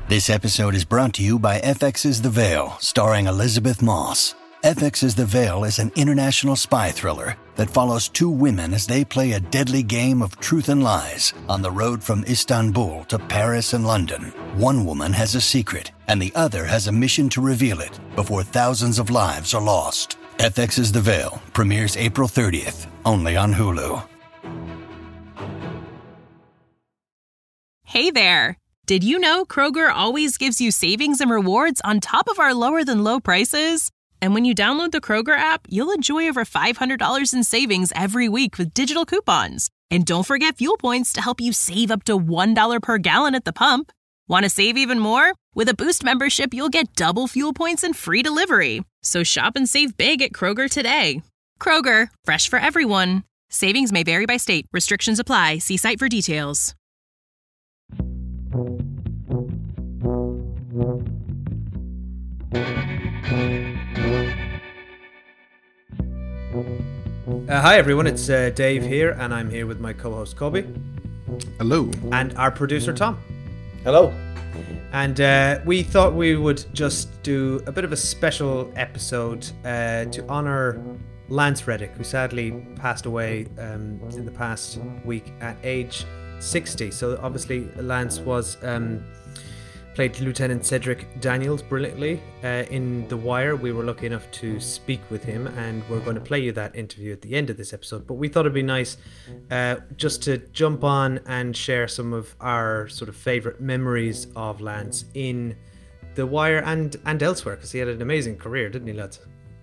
This episode is brought to you by FX's The Veil, starring Elizabeth Moss. FX's The Veil is an international spy thriller that follows two women as they play a deadly game of truth and lies on the road from Istanbul to Paris and London. One woman has a secret, and the other has a mission to reveal it before thousands of lives are lost. FX's The Veil premieres April 30th, only on Hulu. Hey there! Did you know Kroger always gives you savings and rewards on top of our lower-than-low prices? And when you download the Kroger app, you'll enjoy over $500 in savings every week with digital coupons. And don't forget fuel points to help you save up to $1 per gallon at the pump. Want to save even more? With a Boost membership, you'll get double fuel points and free delivery. So shop and save big at Kroger today. Kroger, fresh for everyone. Savings may vary by state. Restrictions apply. See site for details. Hi everyone, it's Dave here, and I'm here with my co-host Kobe. Hello. And our producer Tom. Hello. And we thought we would just do a bit of a special episode to honour Lance Reddick, who sadly passed away in the past week at age 60. So obviously Lance was played Lieutenant Cedric Daniels brilliantly in The Wire. We were lucky enough to speak with him, and we're going to play you that interview at the end of this episode. But we thought it'd be nice just to jump on and share some of our sort of favourite memories of Lance in The Wire and elsewhere, because he had an amazing career, didn't he, lads?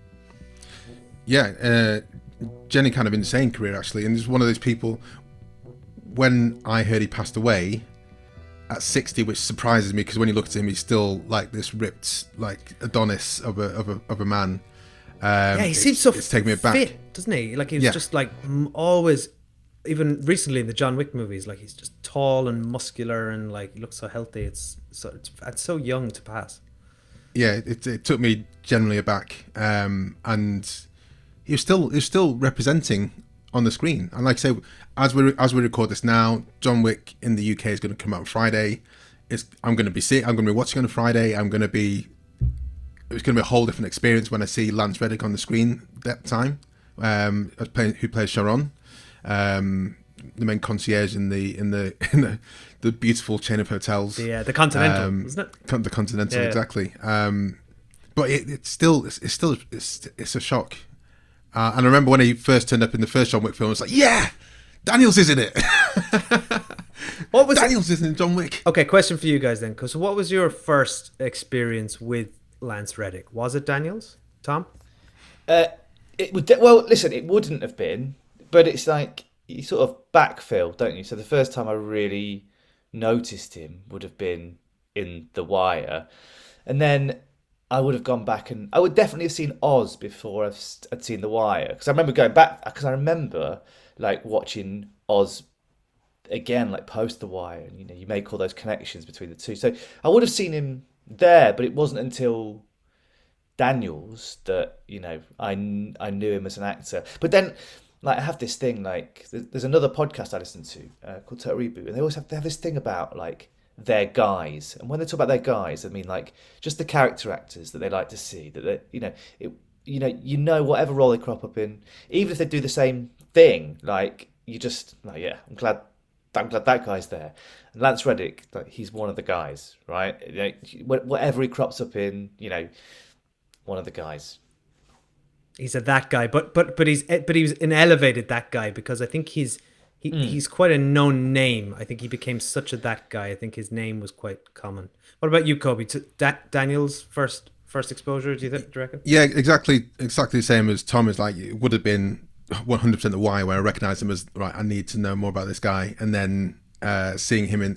Yeah, Jenny kind of insane career actually, and he's one of those people. When I heard he passed away at 60, which surprises me, because when you look at him, he's still like this ripped, like Adonis of a man. Yeah, he seems so it's taking me back, fit, doesn't he? Like he's just like always, even recently in the John Wick movies, like he's just tall and muscular and like he looks so healthy. It's so young to pass. Yeah, it took me generally aback, and he was still representing on the screen. And like I say, as we record this now, John Wick in the UK is going to come out on Friday. I'm going to be watching on Friday. It's going to be a whole different experience when I see Lance Reddick on the screen that time, who plays Sharon, the main concierge in the beautiful chain of hotels. The Continental, isn't it? The Continental, yeah. Exactly. But it's still a shock. And I remember when he first turned up in the first John Wick film, I was like, yeah, Daniels is in it. Daniels is in John Wick. Okay, question for you guys then. Because what was your first experience with Lance Reddick? Was it Daniels, Tom? It wouldn't have been, but it's like you sort of backfill, don't you? So the first time I really noticed him would have been in The Wire, and then I would have gone back and I would definitely have seen Oz before I'd seen The Wire, because I remember going back, because I remember like watching Oz again, like post The Wire, and you make all those connections between the two. So I would have seen him there, but it wasn't until Daniels that I knew him as an actor. But then, like, I have this thing, like there's another podcast I listen to called Total Reboot, and they always have this thing about like their guys, and when they talk about their guys, I mean like just the character actors that they like to see, that they, whatever role they crop up in, even if they do the same thing, like you just like, yeah, I'm glad that guy's there. And Lance Reddick, like, he's one of the guys, right? Whatever he crops up in, one of the guys. He's that guy, but he's an elevated that guy, because I think he's quite a known name. I think he became such a that guy. I think his name was quite common. What about you, Kobe? Daniel's first exposure, do you reckon? Yeah, exactly the same as Tom. Is like, it would have been 100% The Wire, where I recognised him as, right, I need to know more about this guy, and then seeing him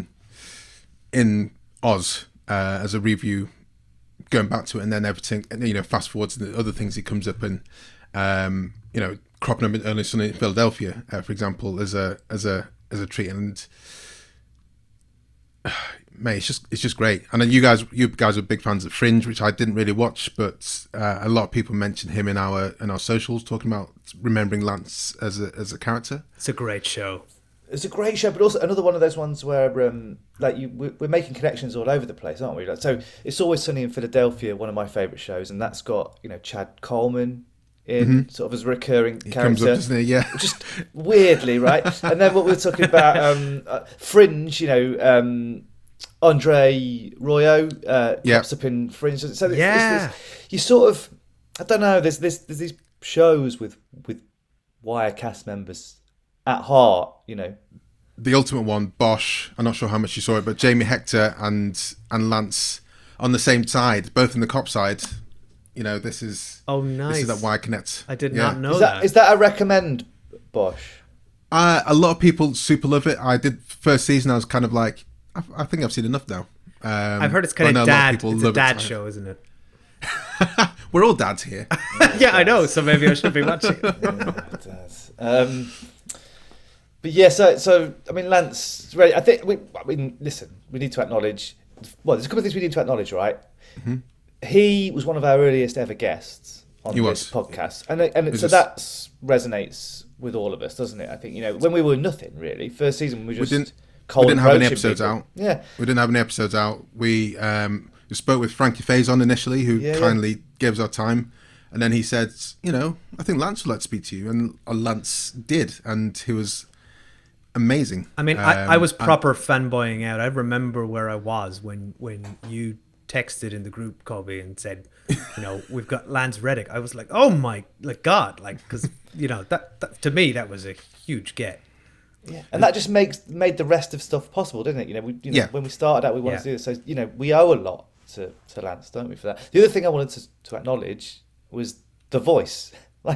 in Oz as a review, going back to it, and then everything, fast forwards to the other things he comes up in, cropping up in Early Sunny in Philadelphia, for example, as a treat, and mate, it's just great. And then you guys are big fans of Fringe, which I didn't really watch, but a lot of people mention him in our socials, talking about remembering Lance as a character. It's a great show. It's a great show, but also another one of those ones where, we're making connections all over the place, aren't we? Like, so It's Always Sunny in Philadelphia, one of my favourite shows, and that's got Chad Coleman in sort of as a recurring character. Comes up, doesn't he? Yeah. Just weirdly, right? And then what we're talking about, Fringe, Andre Royo pops up in Fringe. So you sort of, I don't know. There's these shows with Wire cast members at heart, The ultimate one, Bosch. I'm not sure how much you saw it, but Jamie Hector and Lance on the same side, both in the cop side. This is nice. This is that Wire Connect. I did not know Is that a recommend, Bosch? A lot of people super love it. I did first season. I was kind of like, I think I've seen enough now. I've heard it's kind of dad. It's a dad show, isn't it? We're all dads here. Yeah, I know. So maybe I should be watching it. It does. But yeah, so I mean, Lance, right? I think listen, we need to acknowledge. Well, there's a couple of things we need to acknowledge, right? Mm-hmm. He was one of our earliest ever guests on this podcast, and so that resonates with all of us, doesn't it? I think when we were nothing really, first season we didn't have any episodes out. Yeah, we didn't have any episodes out. We spoke with Frankie Faison initially, who kindly gave us our time, and then he said, I think Lance would like to speak to you, and Lance did, and he was amazing. I mean, I was proper fanboying out. I remember where I was when you texted in the group, Colby, and said, we've got Lance Reddick. I was like, oh my God, because that to me that was a huge get. Yeah, and that just made the rest of stuff possible, didn't it? When we started out, we wanted to do this, so we owe a lot to Lance, don't we, for that? The other thing I wanted to acknowledge was the voice.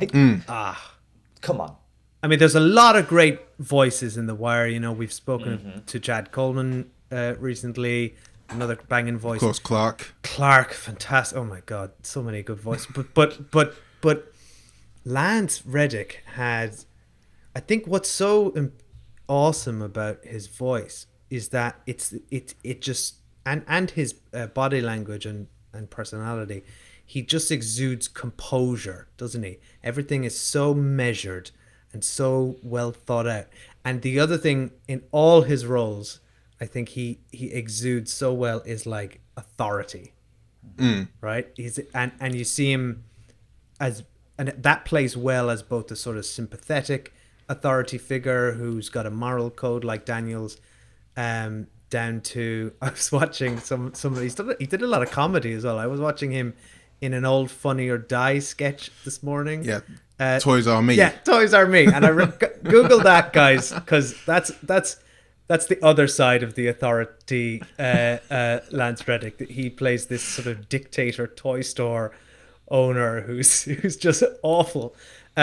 Come on. I mean, there's a lot of great voices in The Wire. We've spoken to Chad Coleman recently. Another banging voice. Of course, Clark, fantastic. Oh my God, so many good voices. But Lance Reddick had, I think what's so awesome about his voice is that it just and his body language and personality, he just exudes composure, doesn't he? Everything is so measured and so well thought out. And the other thing in all his roles, I think he exudes so well is like authority, right? And you see him and that plays well as both a sort of sympathetic authority figure who's got a moral code like Daniel's, down to, I was watching some of these. He did a lot of comedy as well. I was watching him in an old Funny or Die sketch this morning. Yeah, Toys Are Me. Yeah, Toys Are Me, and I Google that, guys, because that's the other side of the authority. Lance Reddick, he plays this sort of dictator toy store owner who's just awful.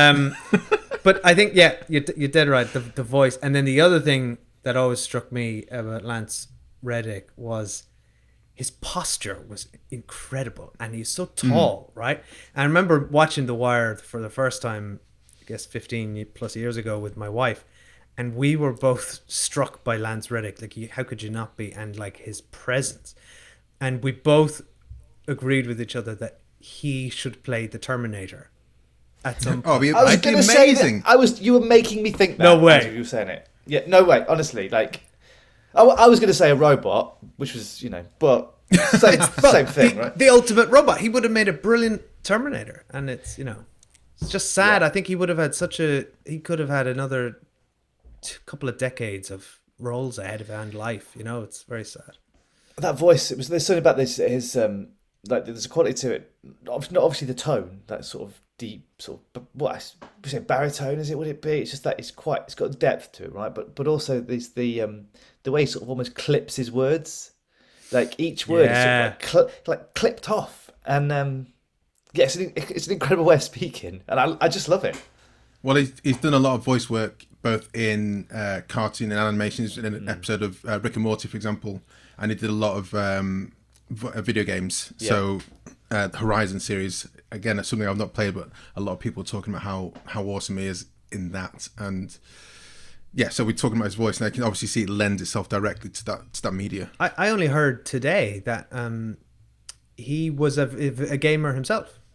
But I think you're dead right. The voice, and then the other thing that always struck me about Lance Reddick was his posture was incredible, and he's so tall, right? And I remember watching The Wire for the first time, I guess 15 plus years ago with my wife, and we were both struck by Lance Reddick. Like, how could you not be? And like his presence, and we both agreed with each other that he should play the Terminator at some point. I was going to say that. You were making me think that. No way. As you were saying it. Yeah, no way. Honestly, like, I was going to say a robot, which was, but same thing, right? The ultimate robot. He would have made a brilliant Terminator, and it's, it's just sad. Yeah. I think he would have had he could have had another couple of decades of roles ahead of him and life. It's very sad. That voice. There's something about this. His like there's a quality to it. Not obviously the tone, that sort of deep sort of what I say baritone, is it? Would it be? It's just that it's got depth to it, right? But also there's the way he sort of almost clips his words, like each word is sort of like clipped off, and it's an incredible way of speaking, and I just love it. Well, he's done a lot of voice work both in cartoon and animations. In an episode of Rick and Morty, for example, and he did a lot of video games. Yeah. So the Horizon series, again, it's something I've not played, but a lot of people are talking about how awesome he is in that. And so we're talking about his voice, and I can obviously see it lends itself directly to that media. I only heard today that he was a gamer himself.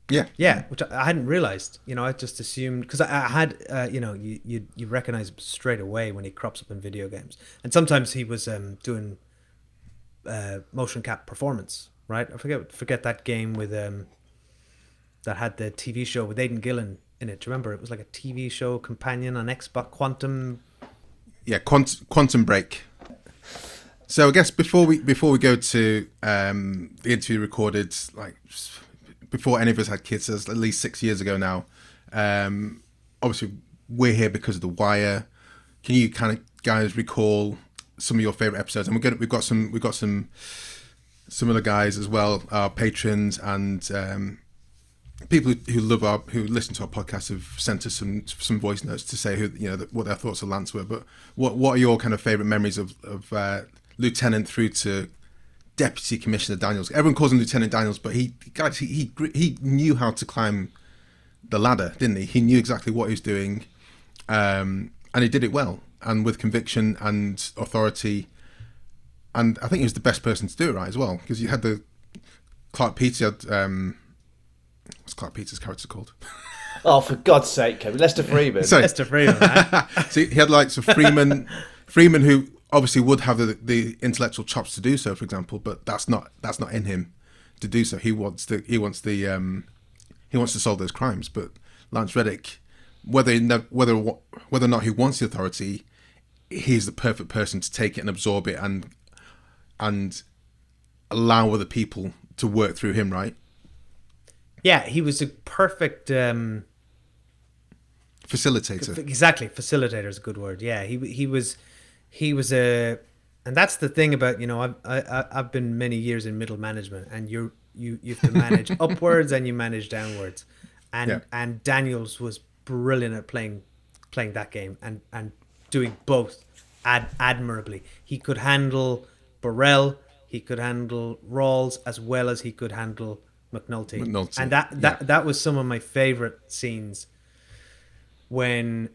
Yeah, which I hadn't realized. I just assumed because I had, you recognize him straight away when he crops up in video games, and sometimes he was doing motion cap performance. Right, I forget that game with that had the TV show with Aidan Gillen in it. Do you remember? It was like a TV show companion on Xbox Quantum. Yeah, Quantum Break. So I guess before we go to the interview recorded, like before any of us had kids, at least 6 years ago now. Obviously, we're here because of The Wire. Can you kind of guys recall some of your favorite episodes? And we've got some other guys as well, our patrons and people who listen to our podcast have sent us some voice notes to say what their thoughts of Lance were. But what are your kind of favorite memories of Lieutenant through to Deputy Commissioner Daniels? Everyone calls him Lieutenant Daniels, but he knew how to climb the ladder, didn't he? He knew exactly what he was doing, and he did it well and with conviction and authority. And I think he was the best person to do it right as well, because you had Clark Peters. What's Clark Peters' character called? Oh, for God's sake, Kevin. Lester Freeman. Sorry. Lester Freeman, right? So he had Freeman who obviously would have the intellectual chops to do so, for example, but that's not in him to do so. He wants to solve those crimes. But Lance Reddick, whether or not he wants the authority, he's the perfect person to take it and absorb it and allow other people to work through him, right? Yeah, he was a perfect facilitator. Exactly, facilitator is a good word. Yeah, he was a, and that's the thing about I've been many years in middle management, and you have to manage upwards and you manage downwards, and Daniels was brilliant at playing that game and doing both admirably. He could handle Burrell, he could handle Rawls, as well as he could handle McNulty. And that was some of my favorite scenes when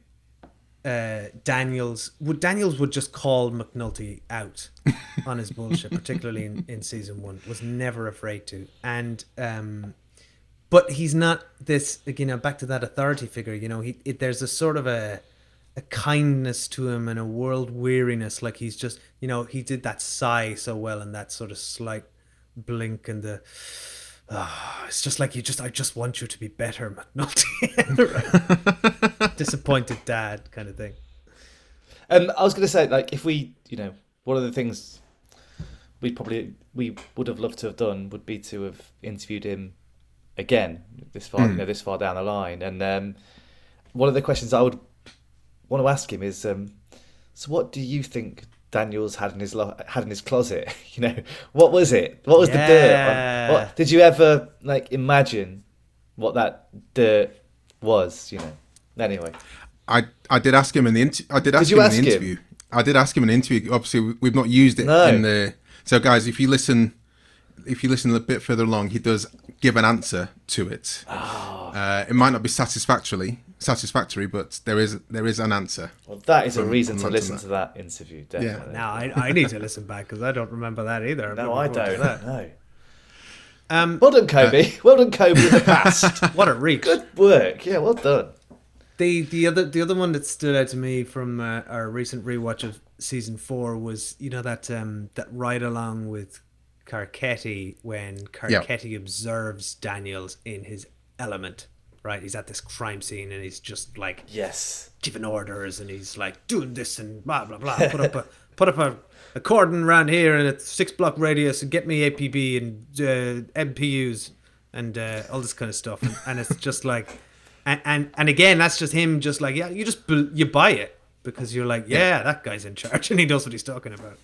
Daniels would just call McNulty out on his bullshit, particularly in season 1. Was never afraid to. And but he's not this, back to that authority figure. There's a sort of a kindness to him and a world weariness. Like he's just, he did that sigh so well, and that sort of slight blink and the. It's just like I just want you to be better, McNulty. Disappointed dad kind of thing. I was going to say, like, if we, one of the things we would have loved to have done would be to have interviewed him again this far down the line. And one of the questions I would want to ask him is, so what do you think Daniels had in his closet? What was it? What was the dirt? What did you ever imagine what that dirt was? Anyway, I did ask him in the interview. I did ask him in the interview. Obviously, we've not used it in the. So, guys, if you listen a bit further along, he does give an answer to it. It might not be satisfactory, but there is an answer. Well, that is a reason to listen to that interview. Definitely. Yeah. Now I need to listen back because I don't remember that either. No, I don't. No. Well done, Kobe. Well done, Kobe, in the past. What a reach! Good work. Yeah, well done. The other one that stood out to me from our recent rewatch of season 4 was that ride along with Carcetti when Carcetti observes Daniels in his element. Right, he's at this crime scene and he's just giving orders and he's doing this and blah blah blah. Put up a cordon around here and a 6-block radius and get me APB and MPUs and all this kind of stuff. And it's just and again, that's just him. Just you buy it because you're that guy's in charge and he knows what he's talking about.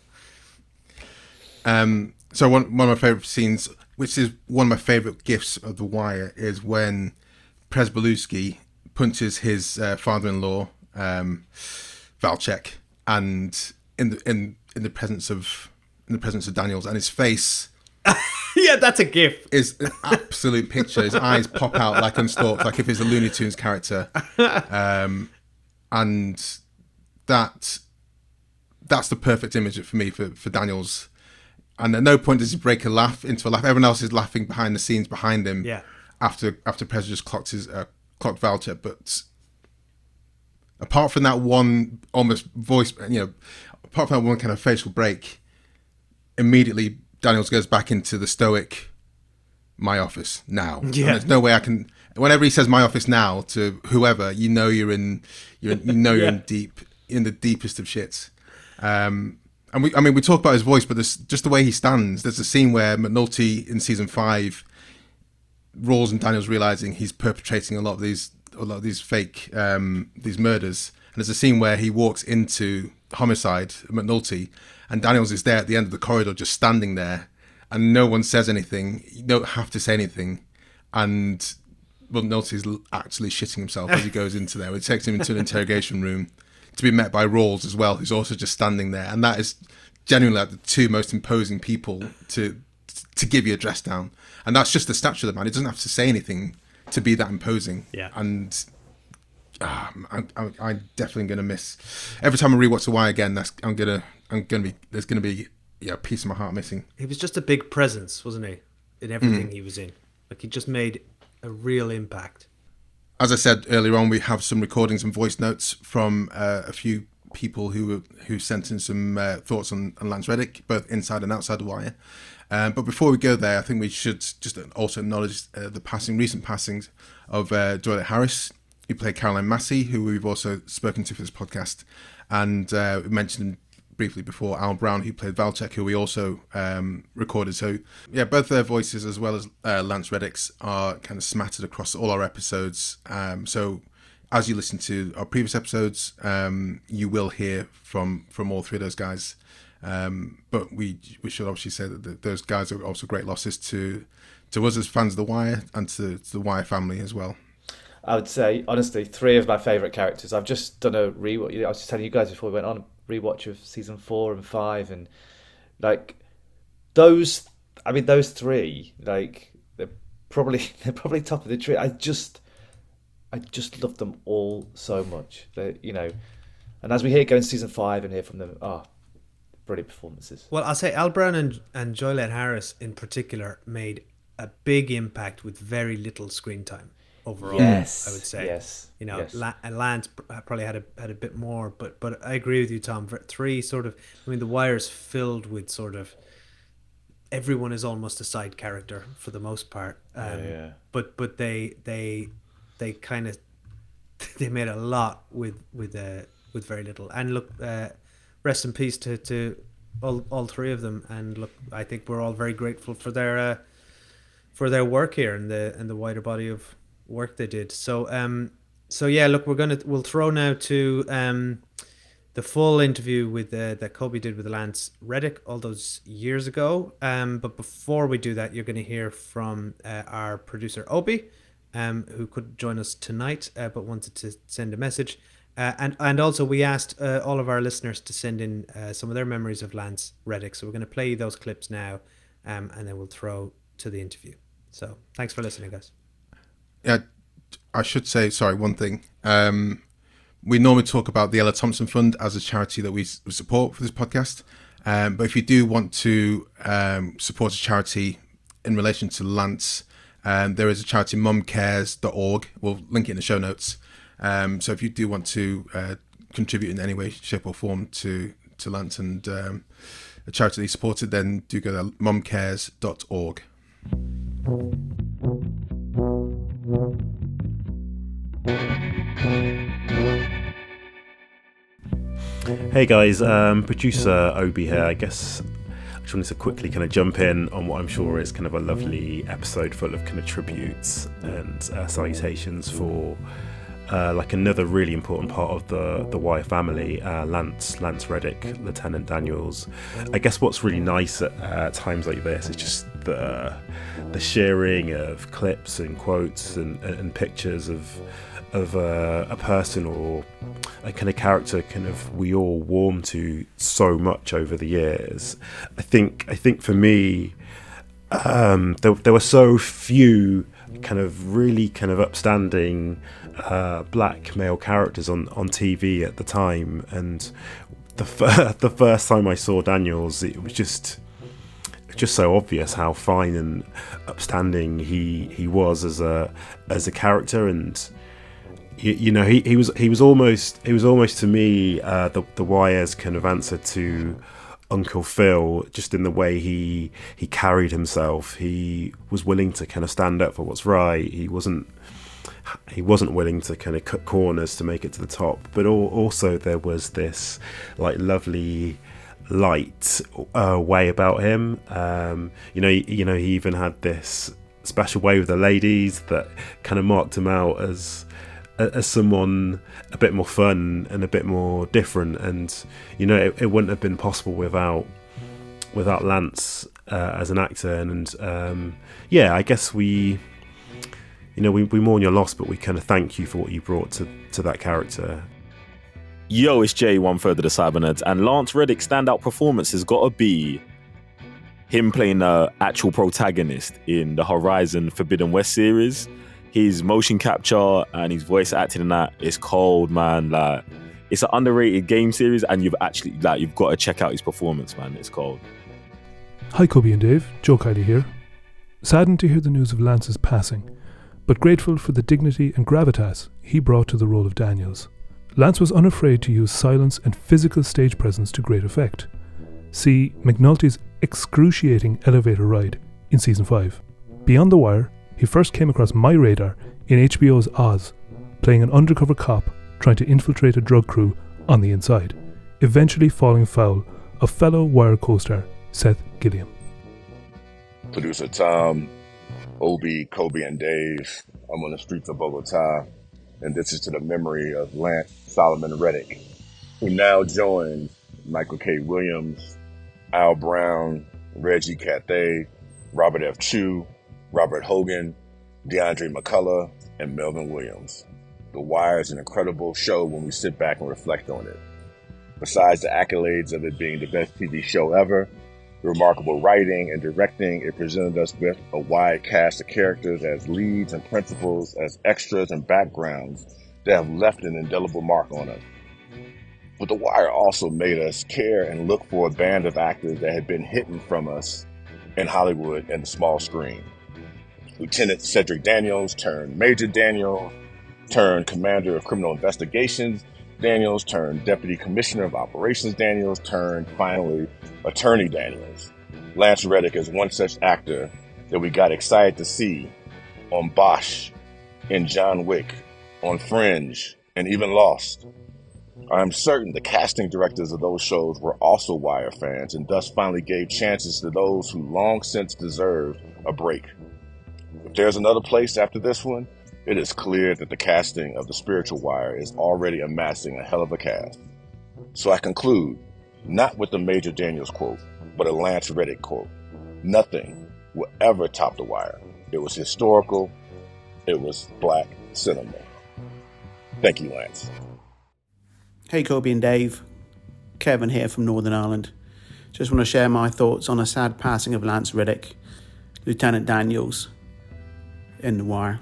So one of my favorite scenes, which is one of my favorite gifs of The Wire, is when Przebylewski punches his father-in-law, Valchek, and in the presence of Daniels, and his face. Yeah, that's a gif. Is an absolute picture. His eyes pop out like unstalked, like if it's a Looney Tunes character, and that's the perfect image for me for Daniels. And at no point does he break into a laugh. Everyone else is laughing behind the scenes behind him. Yeah. after Prez just clocked Valchek, but apart from that one almost voice, apart from that one kind of facial break, immediately Daniels goes back into the stoic, my office now. Yeah. And there's no way I can. Whenever he says my office now to whoever, you're in the deepest of shits. And we talk about his voice, but just the way he stands. There's a scene where McNulty in season 5, Rawls and Daniels realizing he's perpetrating a lot of these fake these murders, and there's a scene where he walks into homicide McNulty, and Daniels is there at the end of the corridor, just standing there, and no one says anything. You don't have to say anything, and McNulty's actually shitting himself as he goes into there. It takes him into an interrogation room to be met by Rawls as well, who's also just standing there, and that is genuinely like the two most imposing people to give you a dress down, and that's just the stature of the man. He doesn't have to say anything to be that imposing. Yeah. And I'm definitely going to miss every time I rewatch The Wire again. There's going to be a piece of my heart missing. He was just a big presence, wasn't he, in everything he was in? Like, he just made a real impact. As I said earlier on, we have some recordings and voice notes from a few people who sent in some thoughts on Lance Reddick, both inside and outside The Wire. But before we go there, I think we should just also acknowledge the recent passings of Joylette Harris, who played Caroline Massey, who we've also spoken to for this podcast. And we mentioned briefly before Al Brown, who played Valchek, who we also recorded. So, yeah, both their voices as well as Lance Reddick's are kind of smattered across all our episodes. So as you listen to our previous episodes, you will hear from all three of those guys. But we should obviously say that those guys are also great losses to us as fans of The Wire and to the Wire family as well. I would say, honestly, 3 of my favourite characters. I've just done a rewatch. I was just telling you guys before we went on, a rewatch of season 4 and 5, and like those 3, like they're probably top of the tree. I just love them all so much. And as we go into season 5 and hear from them, brilliant performances. Well, I'll say Al Brown and Joylette Harris in particular made a big impact with very little screen time overall. Yes, I would say. Yes, and Lance probably had a bit more, but I agree with you, Tom. For 3 sort of, The Wire's filled with sort of everyone is almost a side character for the most part. But they kind of they made a lot with very little. And look, rest in peace to all 3 of them. And look, I think we're all very grateful for their work here and the wider body of work they did. So yeah, look, we'll throw now to the full interview with that Kobe did with Lance Reddick all those years ago. But before we do that, you're going to hear from our producer Obi, who couldn't join us tonight, but wanted to send a message. And also we asked all of our listeners to send in some of their memories of Lance Reddick. So we're going to play those clips now, and then we'll throw to the interview. So thanks for listening, guys. Yeah, I should say, sorry, one thing. We normally talk about the Ella Thompson Fund as a charity that we support for this podcast. But if you do want to support a charity in relation to Lance, there is a charity, mumcares.org. We'll link it in the show notes. So if you do want to contribute in any way, shape or form to Lance and a charity that he supported, then do go to mumcares.org. Hey guys, producer Obi here. I guess I just wanted to quickly kind of jump in on what I'm sure is kind of a lovely episode full of kind of tributes and salutations for like another really important part of the Wire family, Lance Reddick, Lieutenant Daniels. I guess what's really nice at times like this is just the sharing of clips and quotes and pictures of a person or a kind of character kind of we all warm to so much over the years. I think for me, there were so few kind of really kind of upstanding black male characters on TV at the time, and the first time I saw Daniels, it was just just so obvious how fine and upstanding he was as a character. And you know, he was almost to me the Wire's kind of answer to Uncle Phil, just in the way he carried himself. He was willing to kind of stand up for what's right. He wasn't willing to kind of cut corners to make it to the top. But also there was this like lovely light way about him. You know, he even had this special way with the ladies that kind of marked him out as someone a bit more fun and a bit more different. And you know, it wouldn't have been possible without Lance as an actor. And I guess we mourn your loss, but we kind of thank you for what you brought to that character. Yo, it's Jay, one third of the Cybernerds, and Lance Reddick's standout performance has got to be him playing the actual protagonist in the Horizon Forbidden West series. His motion capture and his voice acting in that is cold, man. Like, it's an underrated game series, and you've got to check out his performance, man. It's cold. Hi, Kobe and Dave. Joe Kiley here. Saddened to hear the news of Lance's passing, but grateful for the dignity and gravitas he brought to the role of Daniels. Lance was unafraid to use silence and physical stage presence to great effect. See McNulty's excruciating elevator ride in Season 5. Beyond the Wire, he first came across my radar in HBO's Oz, playing an undercover cop trying to infiltrate a drug crew on the inside, eventually falling foul of fellow Wire co-star Seth Gilliam. Producer Tom, Obi, Kobe, and Dave. I'm on the streets of Bogota, and this is to the memory of Lance Solomon Reddick, who now joins Michael K. Williams, Al Brown, Reggie Cathay, Robert F. Chu, Robert Hogan, DeAndre McCullough, and Melvin Williams. The Wire is an incredible show when we sit back and reflect on it. Besides the accolades of it being the best TV show ever, the remarkable writing and directing, it presented us with a wide cast of characters as leads and principals, as extras and backgrounds that have left an indelible mark on us. But The Wire also made us care and look for a band of actors that had been hidden from us in Hollywood and the small screen. Lieutenant Cedric Daniels turned Major Daniels, turned Commander of Criminal Investigations Daniels, turned Deputy Commissioner of Operations Daniels, turned, finally, Attorney Daniels. Lance Reddick is one such actor that we got excited to see on Bosch, in John Wick, on Fringe, and even Lost. I'm certain the casting directors of those shows were also Wire fans and thus finally gave chances to those who long since deserved a break. If there's another place after this one, it is clear that the casting of The Spiritual Wire is already amassing a hell of a cast. So I conclude, not with the Major Daniels quote, but a Lance Reddick quote. Nothing will ever top The Wire. It was historical. It was black cinema. Thank you, Lance. Hey Kobe and Dave, Kevin here from Northern Ireland. Just want to share my thoughts on a sad passing of Lance Reddick, Lieutenant Daniels, in The Wire.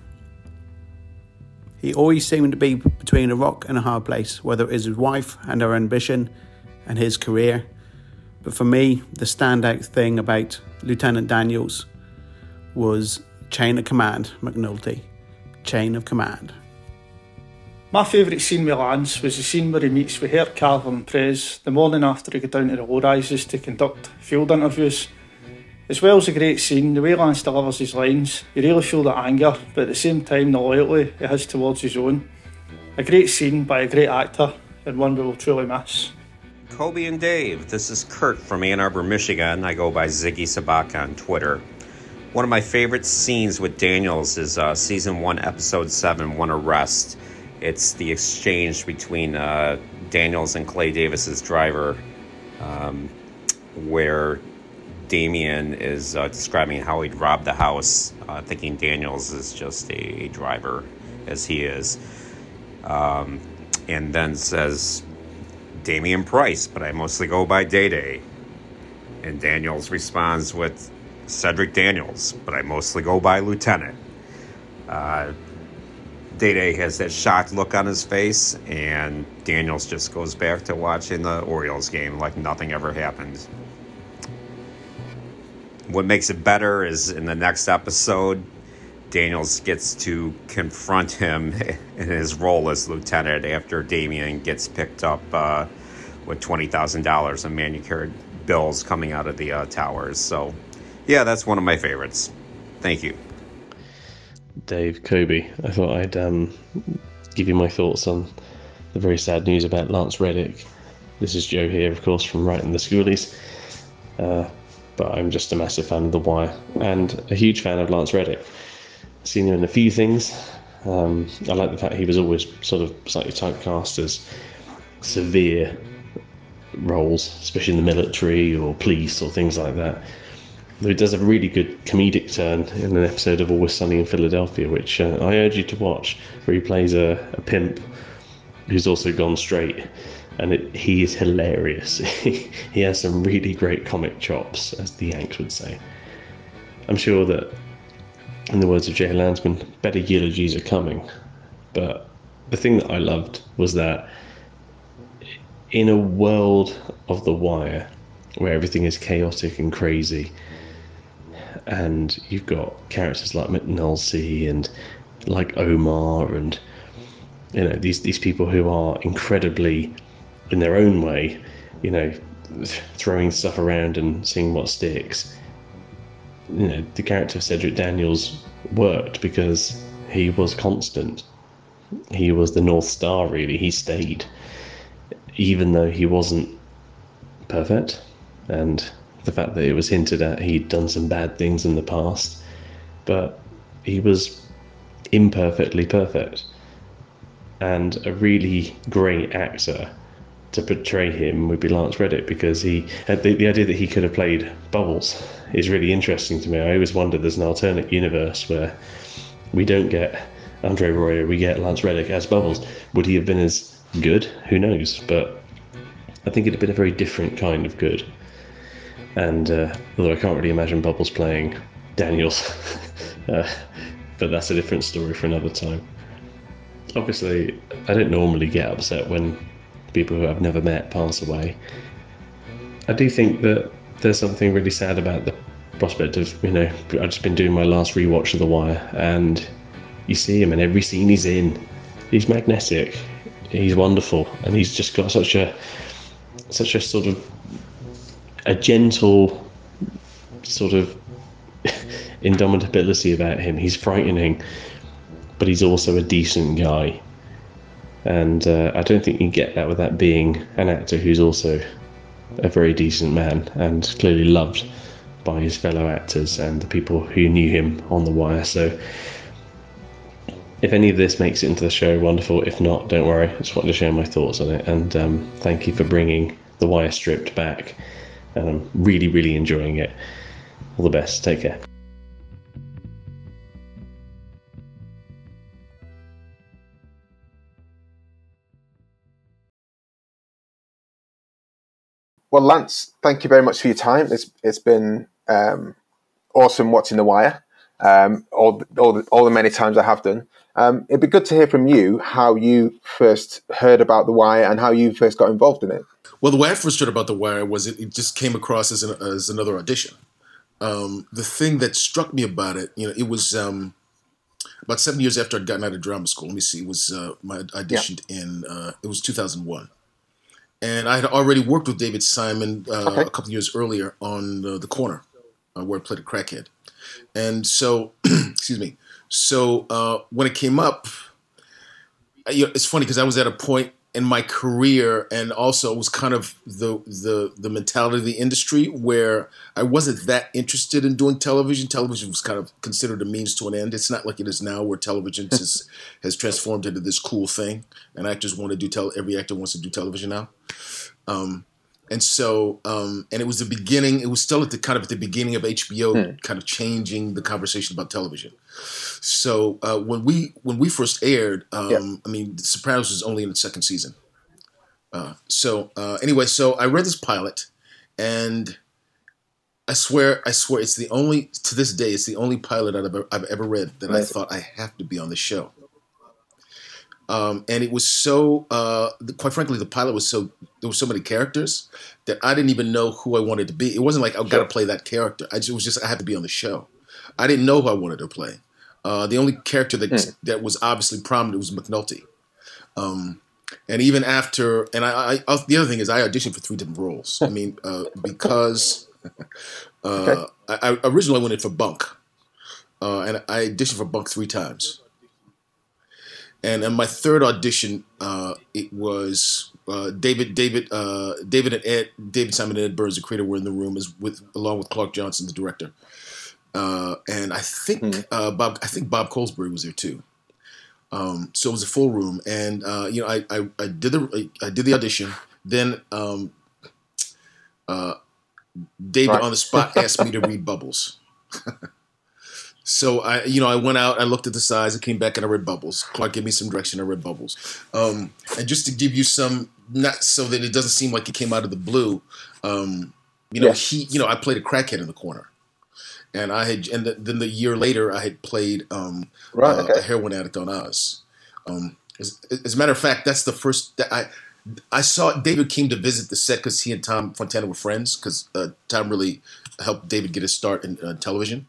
He always seemed to be between a rock and a hard place, whether it is his wife and her ambition and his career. But for me, the standout thing about Lieutenant Daniels was Chain of Command, McNulty. Chain of Command. My favourite scene with Lance was the scene where he meets with Herc Carver and Prez the morning after he got down to the low-rises to conduct field interviews. As well as a great scene, the way Lance delivers his lines, you really feel the anger, but at the same time the loyalty he has towards his own. A great scene by a great actor, and one we will truly miss. Kobe and Dave, this is Kurt from Ann Arbor, Michigan. I go by Ziggy Sabaka on Twitter. One of my favorite scenes with Daniels is Season 1, Episode 7, One Arrest. It's the exchange between Daniels and Clay Davis's driver, where Damien is describing how he'd robbed the house, thinking Daniels is just a driver, as he is. And then says, Damien Price, but I mostly go by Day-Day. And Daniels responds with, Cedric Daniels, but I mostly go by Lieutenant. Day-Day has that shocked look on his face, and Daniels just goes back to watching the Orioles game like nothing ever happened. what makes it better is in the next episode, Daniels gets to confront him in his role as lieutenant after Damian gets picked up with $20,000 in manicured bills coming out of the towers. So, yeah, that's one of my favorites. Thank you. Dave, Kobe, I thought I'd give you my thoughts on the very sad news about Lance Reddick. This is Joe here, of course, from Writing the Schoolies. But I'm just a massive fan of The Wire and a huge fan of Lance Reddick. I've seen him in a few things. I like the fact he was always sort of slightly typecast as severe roles, especially in the military or police or things like that. Though he does a really good comedic turn in an episode of Always Sunny in Philadelphia, which I urge you to watch, where he plays a pimp who's also gone straight, and he is hilarious. He has some really great comic chops, as the Yanks would say. I'm sure that, in the words of Jay Landsman, better eulogies are coming. But the thing that I loved was that in a world of The Wire, where everything is chaotic and crazy, and you've got characters like McNulty and like Omar, and you know these people who are incredibly, in their own way, you know, throwing stuff around and seeing what sticks. You know, the character of Cedric Daniels worked because he was constant. He was the North Star, really. He stayed, even though he wasn't perfect, and the fact that it was hinted at he'd done some bad things in the past, but he was imperfectly perfect. And a really great actor to portray him would be Lance Reddick, because he had the idea that he could have played Bubbles is really interesting to me. I always wonder, there's an alternate universe where we don't get Andre Royer, we get Lance Reddick as Bubbles. Would he have been as good? Who knows? But I think it'd have been a very different kind of good. And although I can't really imagine Bubbles playing Daniels, but that's a different story for another time. Obviously, I don't normally get upset when people who I've never met pass away. I do think that there's something really sad about the prospect of, you know, I've just been doing my last rewatch of The Wire, and you see him in every scene he's in. He's magnetic, he's wonderful, and he's just got such a sort of a gentle sort of indomitability about him. He's frightening, but he's also a decent guy. And I don't think you can get that without being an actor who's also a very decent man and clearly loved by his fellow actors and the people who knew him on The Wire. So if any of this makes it into the show, wonderful. If not, don't worry. I just wanted to share my thoughts on it. And thank you for bringing The Wire stripped back. And I'm really, really enjoying it. All the best. Take care. Well, Lance, thank you very much for your time. It's been awesome watching The Wire. All the many times I have done. It'd be good to hear from you how you first heard about The Wire and how you first got involved in it. Well, the way I first heard about The Wire was it just came across as another audition. The thing that struck me about it, you know, it was about 7 years after I'd gotten out of drama school. Let me see, it was I auditioned in it was 2001, and I had already worked with David Simon a couple of years earlier on The Corner, where I played a crackhead, and so excuse me. So when it came up, you know, it's funny because I was at a point in my career, and also it was kind of the mentality of the industry where I wasn't that interested in doing television. Television was kind of considered a means to an end. It's not like it is now, where television has transformed into this cool thing, and actors want to do every actor wants to do television now. And so, and it was the beginning. It was still at the beginning of HBO kind of changing the conversation about television. So when we first aired, I mean, The Sopranos was only in its second season. Anyway, so I read this pilot, and I swear, it's the only, to this day, it's the only pilot I've ever read that I thought I have to be on the show. And it was so, quite frankly, the pilot was there were so many characters that I didn't even know who I wanted to be. It wasn't like I've got to play that character. I had to be on the show. I didn't know who I wanted to play. The only character that was obviously prominent was McNulty. And even after, and the other thing is I auditioned for 3 different roles. I mean, because I originally went in for Bunk. And I auditioned for Bunk 3 times. And in my third audition, it was David Simon and Ed Burns, the creator, were in the room along with Clark Johnson, the director. And I think Bob Colesbury was there too. So it was a full room, and I did the audition. Then David on the spot asked me to read bubbles. So I went out, I looked at the size, I came back and I read bubbles. Clark gave me some direction, I read bubbles. And just to give you some, not so that it doesn't seem like it came out of the blue, I played a crackhead in the corner. And then the year later I had played a heroin addict on Oz. As a matter of fact, that's the first that I saw. David came to visit the set because he and Tom Fontana were friends, because Tom really helped David get his start in television.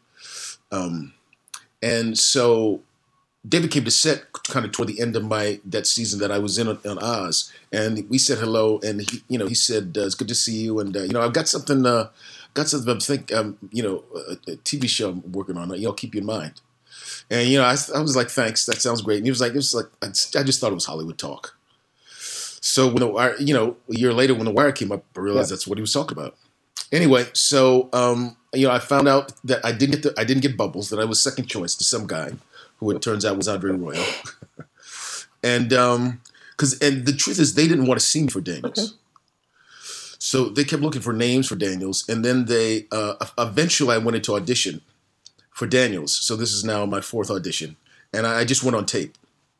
And so David came to set kind of toward the end of that season that I was in on Oz, and we said hello, and he said it's good to see you, and I've got something I'm thinking, a TV show I'm working on. I'll keep you in mind. And I was like, thanks, that sounds great. And he was like, I just thought it was Hollywood talk. So when a year later when The Wire came up, I realized that's what he was talking about. Anyway, so I found out that I didn't get bubbles, that I was second choice to some guy who it turns out was Andre Royo. And the truth is they didn't want to see me for Daniels. Okay. So they kept looking for names for Daniels, and then they eventually I went into audition for Daniels. So this is now my 4th audition, and I just went on tape.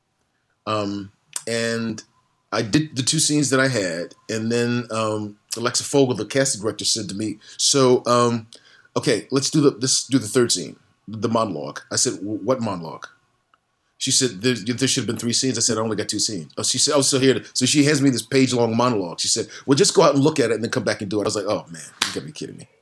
And I did the 2 scenes that I had, and then Alexa Fogel, the casting director, said to me, "So, okay, let's do the 3rd scene, the monologue." I said, "What monologue?" She said, there should have been 3 scenes. I said, I only got 2 scenes. Oh, she said, oh, so here. So she hands me this page-long monologue. She said, well, just go out and look at it and then come back and do it. I was like, oh, man, you got to be kidding me.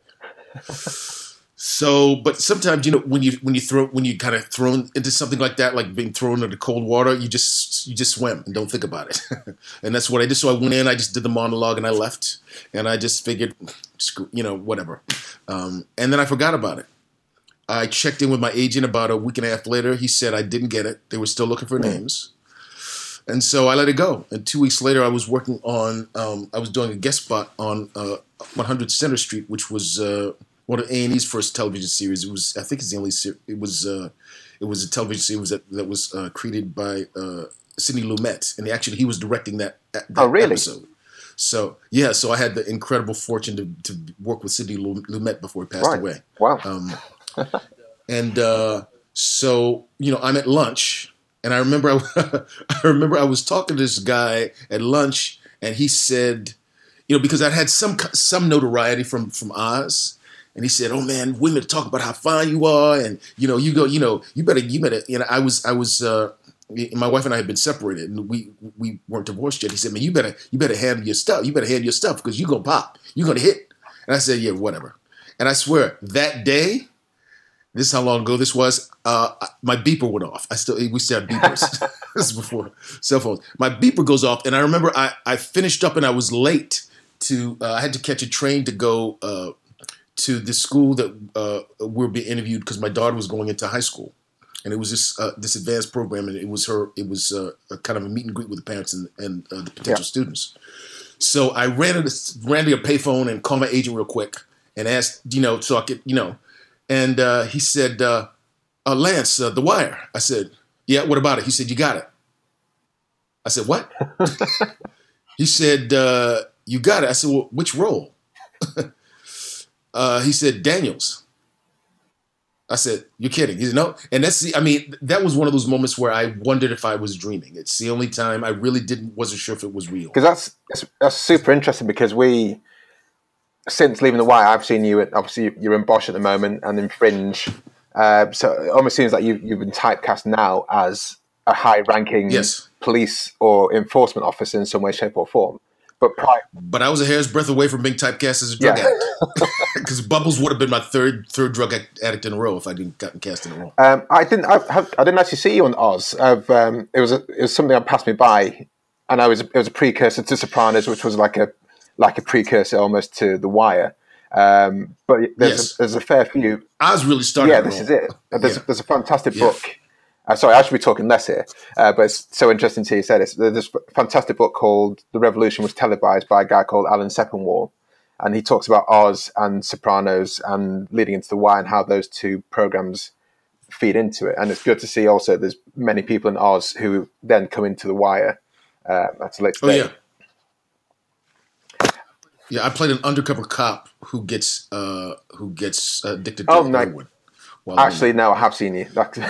So, but sometimes, when you kind of thrown into something like that, like being thrown into cold water, you just swim and don't think about it. And that's what I did. So I went in, I just did the monologue and I left. And I just figured, whatever. And then I forgot about it. I checked in with my agent about a week and a half later. He said I didn't get it. They were still looking for names. And so I let it go. And 2 weeks later, I was working on, I was doing a guest spot on 100 Center Street, which was one of A&E's first television series. It was, I think it's the only series. It was a television series that was created by Sidney Lumet. And he was directing that episode. So, yeah, so I had the incredible fortune to work with Sidney Lumet before he passed away. Wow. And so, I'm at lunch, and I remember I was talking to this guy at lunch, and he said, because I had some notoriety from Oz, and he said, "Oh man, women talk about how fine you are, and you better." I was. My wife and I had been separated, and we weren't divorced yet. He said, "Man, you better handle your stuff. You better handle your stuff because you're gonna pop. You're gonna hit." And I said, "Yeah, whatever." And I swear that day, this is how long ago this was. My beeper went off. We still had beepers. This is before cell phones. My beeper goes off, and I remember I finished up and I was late to. I had to catch a train to go to the school that we were being interviewed because my daughter was going into high school, and it was this advanced program, and it was a kind of a meet and greet with the parents and the potential students. So I ran to a payphone and called my agent real quick and asked, so I could, and he said, Lance, The Wire. I said, yeah, what about it? He said, you got it. I said, what? He said, you got it. I said, well, which role? He said, Daniels. I said, you're kidding. He said, no. And that was one of those moments where I wondered if I was dreaming. It's the only time I really wasn't sure if it was real. Because that's super interesting, because since leaving The Wire, I've seen you obviously you're in Bosch at the moment and in Fringe. So it almost seems like you've been typecast now as a high-ranking police or enforcement officer in some way, shape, or form. But I was a hair's breadth away from being typecast as a drug addict, because Bubbles would have been my third drug addict in a row if I didn't gotten cast in a role. I didn't actually see you on Oz. It was something that passed me by, and it was a precursor to Sopranos, which was like a precursor almost to The Wire. But there's a fair few. Oz really started. Yeah, this is it. There's a fantastic book. Sorry, I should be talking less here, but it's so interesting to hear you say this. There's a fantastic book called The Revolution was televised by a guy called Alan Sepinwall, and he talks about Oz and Sopranos and leading into The Wire and how those two programs feed into it. And it's good to see also there's many people in Oz who then come into The Wire at a later date. Yeah, I played an undercover cop who gets addicted to heroin. Actually, no, I have seen you. Okay.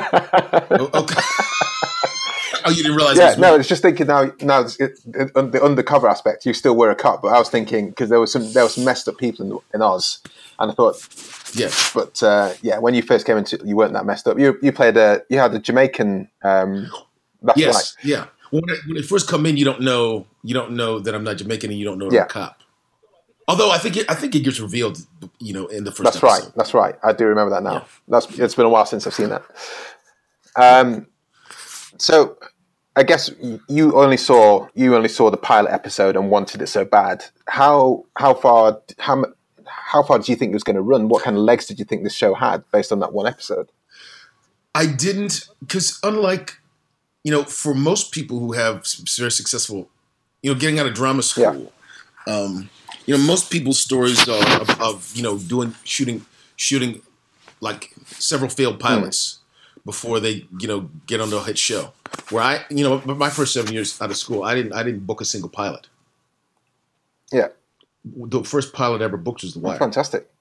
Oh, you didn't realize? Yeah, no, I was just thinking now the undercover aspect. You still were a cop, but I was thinking because there was some messed up people in Oz, and I thought, but when you first came into, you weren't that messed up. You played you had a Jamaican. That's right. Yeah. When they first come in, you don't know that I'm not Jamaican, and you don't know I'm a cop. Although I think it gets revealed, in the first. That's episode. right. That's right. I do remember that now. Yeah. It's been a while since I've seen that. So I guess you only saw the pilot episode and wanted it so bad. How far do you think it was going to run? What kind of legs did you think this show had based on that one episode? I didn't, because unlike, for most people who have very successful, getting out of drama school. Most people's stories are of shooting like several failed pilots before they get on a hit show. Where my first 7 years out of school, I didn't book a single pilot. Yeah, the first pilot I ever booked was The Wire. Fantastic.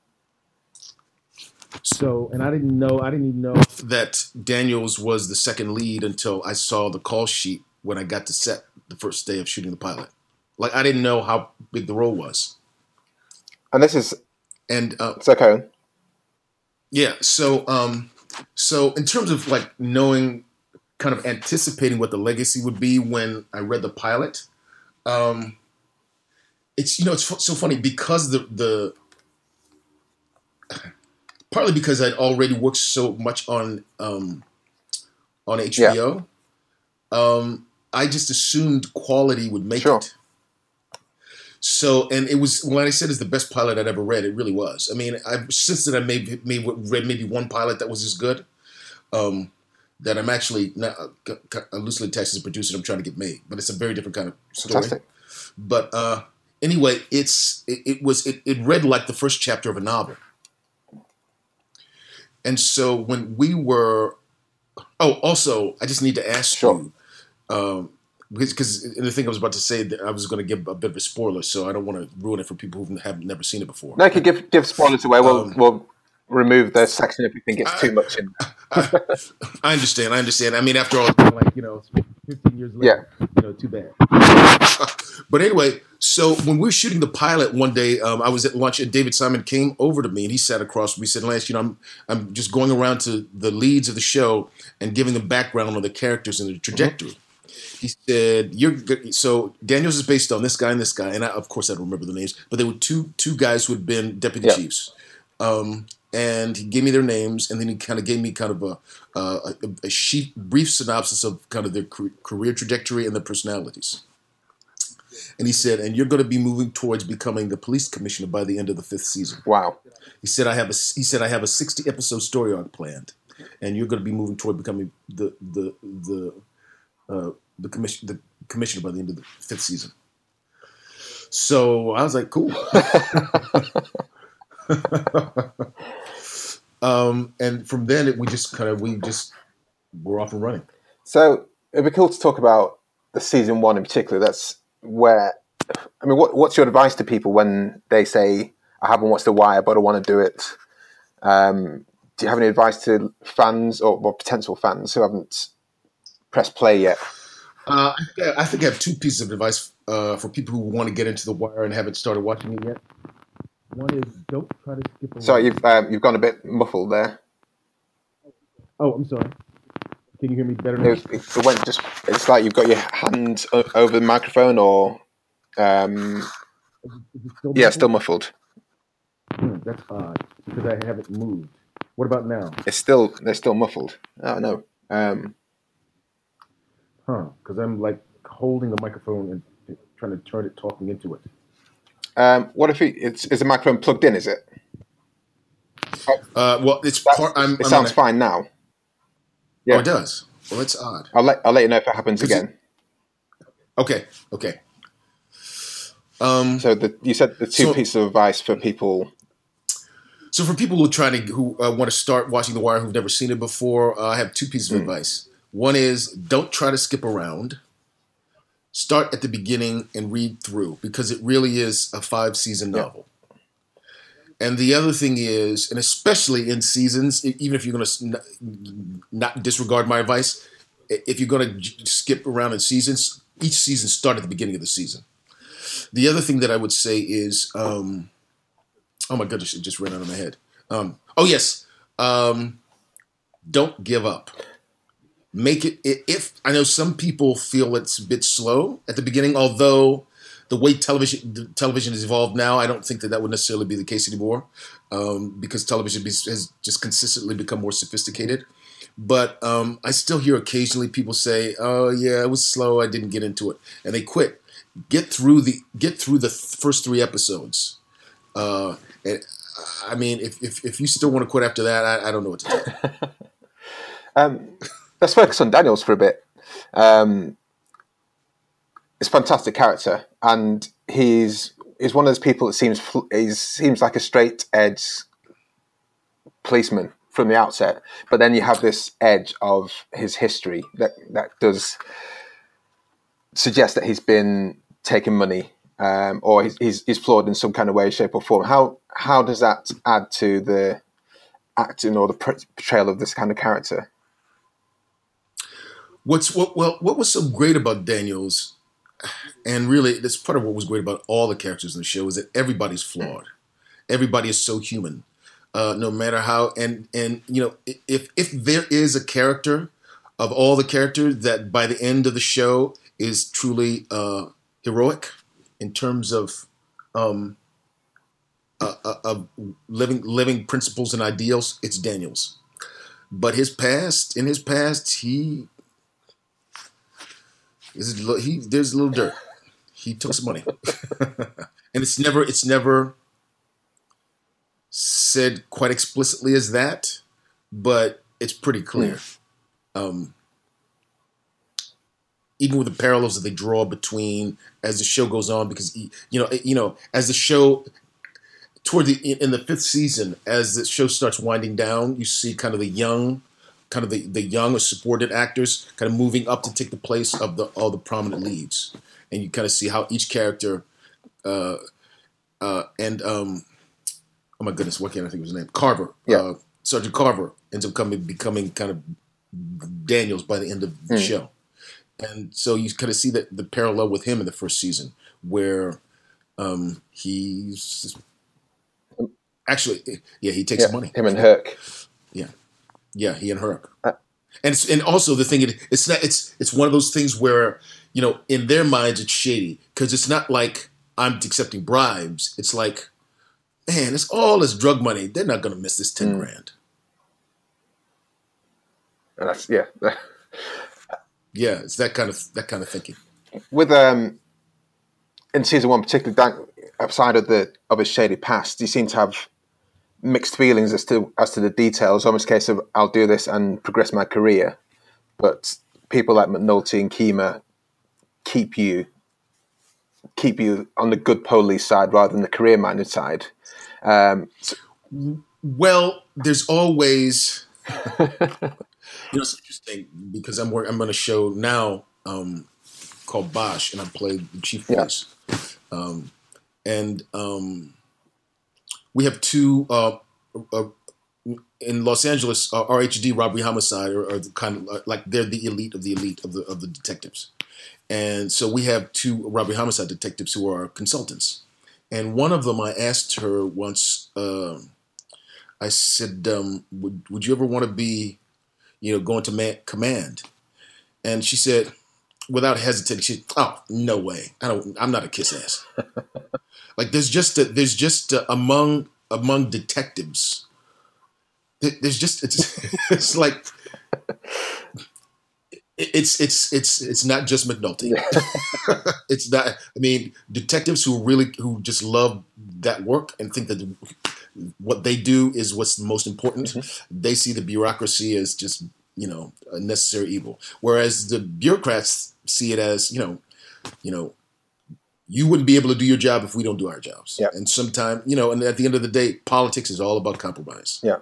So, and I didn't even know that Daniels was the second lead until I saw the call sheet when I got to set the first day of shooting the pilot. Like, I didn't know how big the role was. And this is... And... it's okay. Yeah, so in terms of, like, knowing, kind of anticipating what the legacy would be when I read the pilot, it's, it's so funny because the partly because I'd already worked so much on HBO, I just assumed quality would make it. So, and it was, when I said it's the best pilot I'd ever read, it really was. I mean, since then I read maybe one pilot that was as good, that I'm actually not, loosely attached as a producer and I'm trying to get made. But it's a very different kind of story. Fantastic. But anyway, it read like the first chapter of a novel. And so when we were, also, I just need to ask you, because the thing I was about to say, that I was going to give a bit of a spoiler, so I don't want to ruin it for people who have never seen it before. No, you can give spoilers away. We'll remove the section if we think it's too much in. I understand. I mean, after all, 15 years later, too bad. But anyway, so when we were shooting the pilot one day, I was at lunch and David Simon came over to me and he sat across from me. He said, Lance, I'm just going around to the leads of the show and giving them background on the characters and the trajectory. He said, so Daniels is based on this guy and this guy. And of course I don't remember the names, but there were two guys who had been deputy chiefs. And he gave me their names, and then he kind of gave me kind of a brief synopsis of kind of their career trajectory and their personalities. And he said, and you're going to be moving towards becoming the police commissioner by the end of the 5th season. Wow. He said, I have a 60 episode story arc planned, and you're going to be moving toward becoming the commissioner by the end of the 5th season. So I was like, cool. And from then we just were off and running. So it'd be cool to talk about the season 1 in particular. That's where, I mean, what's your advice to people when they say, I haven't watched The Wire, but I want to do it? Do you have any advice to fans or potential fans who haven't pressed play yet? I think I have 2 pieces of advice for people who want to get into The Wire and haven't started watching it yet. One is, don't try to skip around. Sorry, you've gone a bit muffled there. Oh, I'm sorry. Can you hear me better now? It went just. It's like you've got your hand over the microphone, or Is it still yeah, muffled? still muffled. That's odd because I haven't moved. What about now? They're still muffled. Oh no. Because I'm like holding the microphone and trying to turn it, talking into it. What if is the microphone plugged in? Is it? Well, it's part. It sounds fine now. Yeah, Oh, it does. Well, that's odd. I'll let you know if it happens again. Okay. So you said the two pieces of advice for people. So for people who want to start watching The Wire who've never seen it before, I have two pieces of advice. One is don't try to skip around. Start at the beginning and read through because it really is a 5-season novel. And the other thing is, and especially in seasons, even if you're going to not disregard my advice, if you're going to skip around in seasons, each season start at the beginning of the season. The other thing that I would say is, oh my goodness, it just ran out of my head. Don't give up. Make it, if I know some people feel it's a bit slow at the beginning, although the way television has evolved now, I don't think that would necessarily be the case anymore because television has just consistently become more sophisticated. But I still hear occasionally people say, "Oh yeah, it was slow. I didn't get into it," and they quit. Get through the first 3 episodes. And, I mean, if you still want to quit after that, I don't know what to tell you. Let's focus on Daniels for a bit. He's a fantastic character, and he's one of those people that seems like a straight edge policeman from the outset. But then you have this edge of his history that does suggest that he's been taking money, or he's flawed in some kind of way, shape, or form. How does that add to the acting or the portrayal of this kind of character? What was so great about Daniels, and really that's part of what was great about all the characters in the show, is that everybody's flawed. Everybody is so human, no matter how. And you know, if there is a character of all the characters that by the end of the show is truly heroic in terms of living principles and ideals, it's Daniels. But in his past, there's a little dirt. He took some money, and it's never said quite explicitly as that, but it's pretty clear. Even with the parallels that they draw between as the show goes on, because as the show in the 5th season, as the show starts winding down, you see kind of the young or supported actors kind of moving up to take the place of all the prominent leads, and you kind of see how each character oh my goodness, what can't I think of his name? Carver, Sergeant Carver ends up becoming kind of Daniels by the end of the show, and so you kind of see that the parallel with him in the 1st season, where he's actually he takes money. Him and Herc. Yeah, he and Herc. And also the thing it's one of those things where, you know, in their minds it's shady because it's not like I'm accepting bribes. It's like, man, it's all this drug money. They're not going to miss this 10 grand. And that's it's that kind of thinking. With in season 1, particularly outside of his shady past, you seem to have mixed feelings as to the details. Almost a case of I'll do this and progress my career, but people like McNulty and Kima keep you on the good police side rather than the career-minded side. Well, there's always it's interesting because I'm on a show now called Bosch, and I play the chief voice, we have 2 in Los Angeles. RHD, Robbery Homicide, are kind of like they're the elite of the detectives, and so we have 2 Robbery Homicide detectives who are consultants. And one of them, I asked her once. I said, "Would you ever want to be, going to command. And she said, without hesitating, "Oh, no way! I'm not a kiss ass." Like there's just among detectives, it's like it's not just McNulty. It's not. I mean, detectives who just love that work and think that what they do is what's the most important. They see the bureaucracy as just a necessary evil, whereas the bureaucrats see it as you wouldn't be able to do your job if we don't do our jobs. Yeah. And sometimes and at the end of the day, politics is all about compromise. Yeah.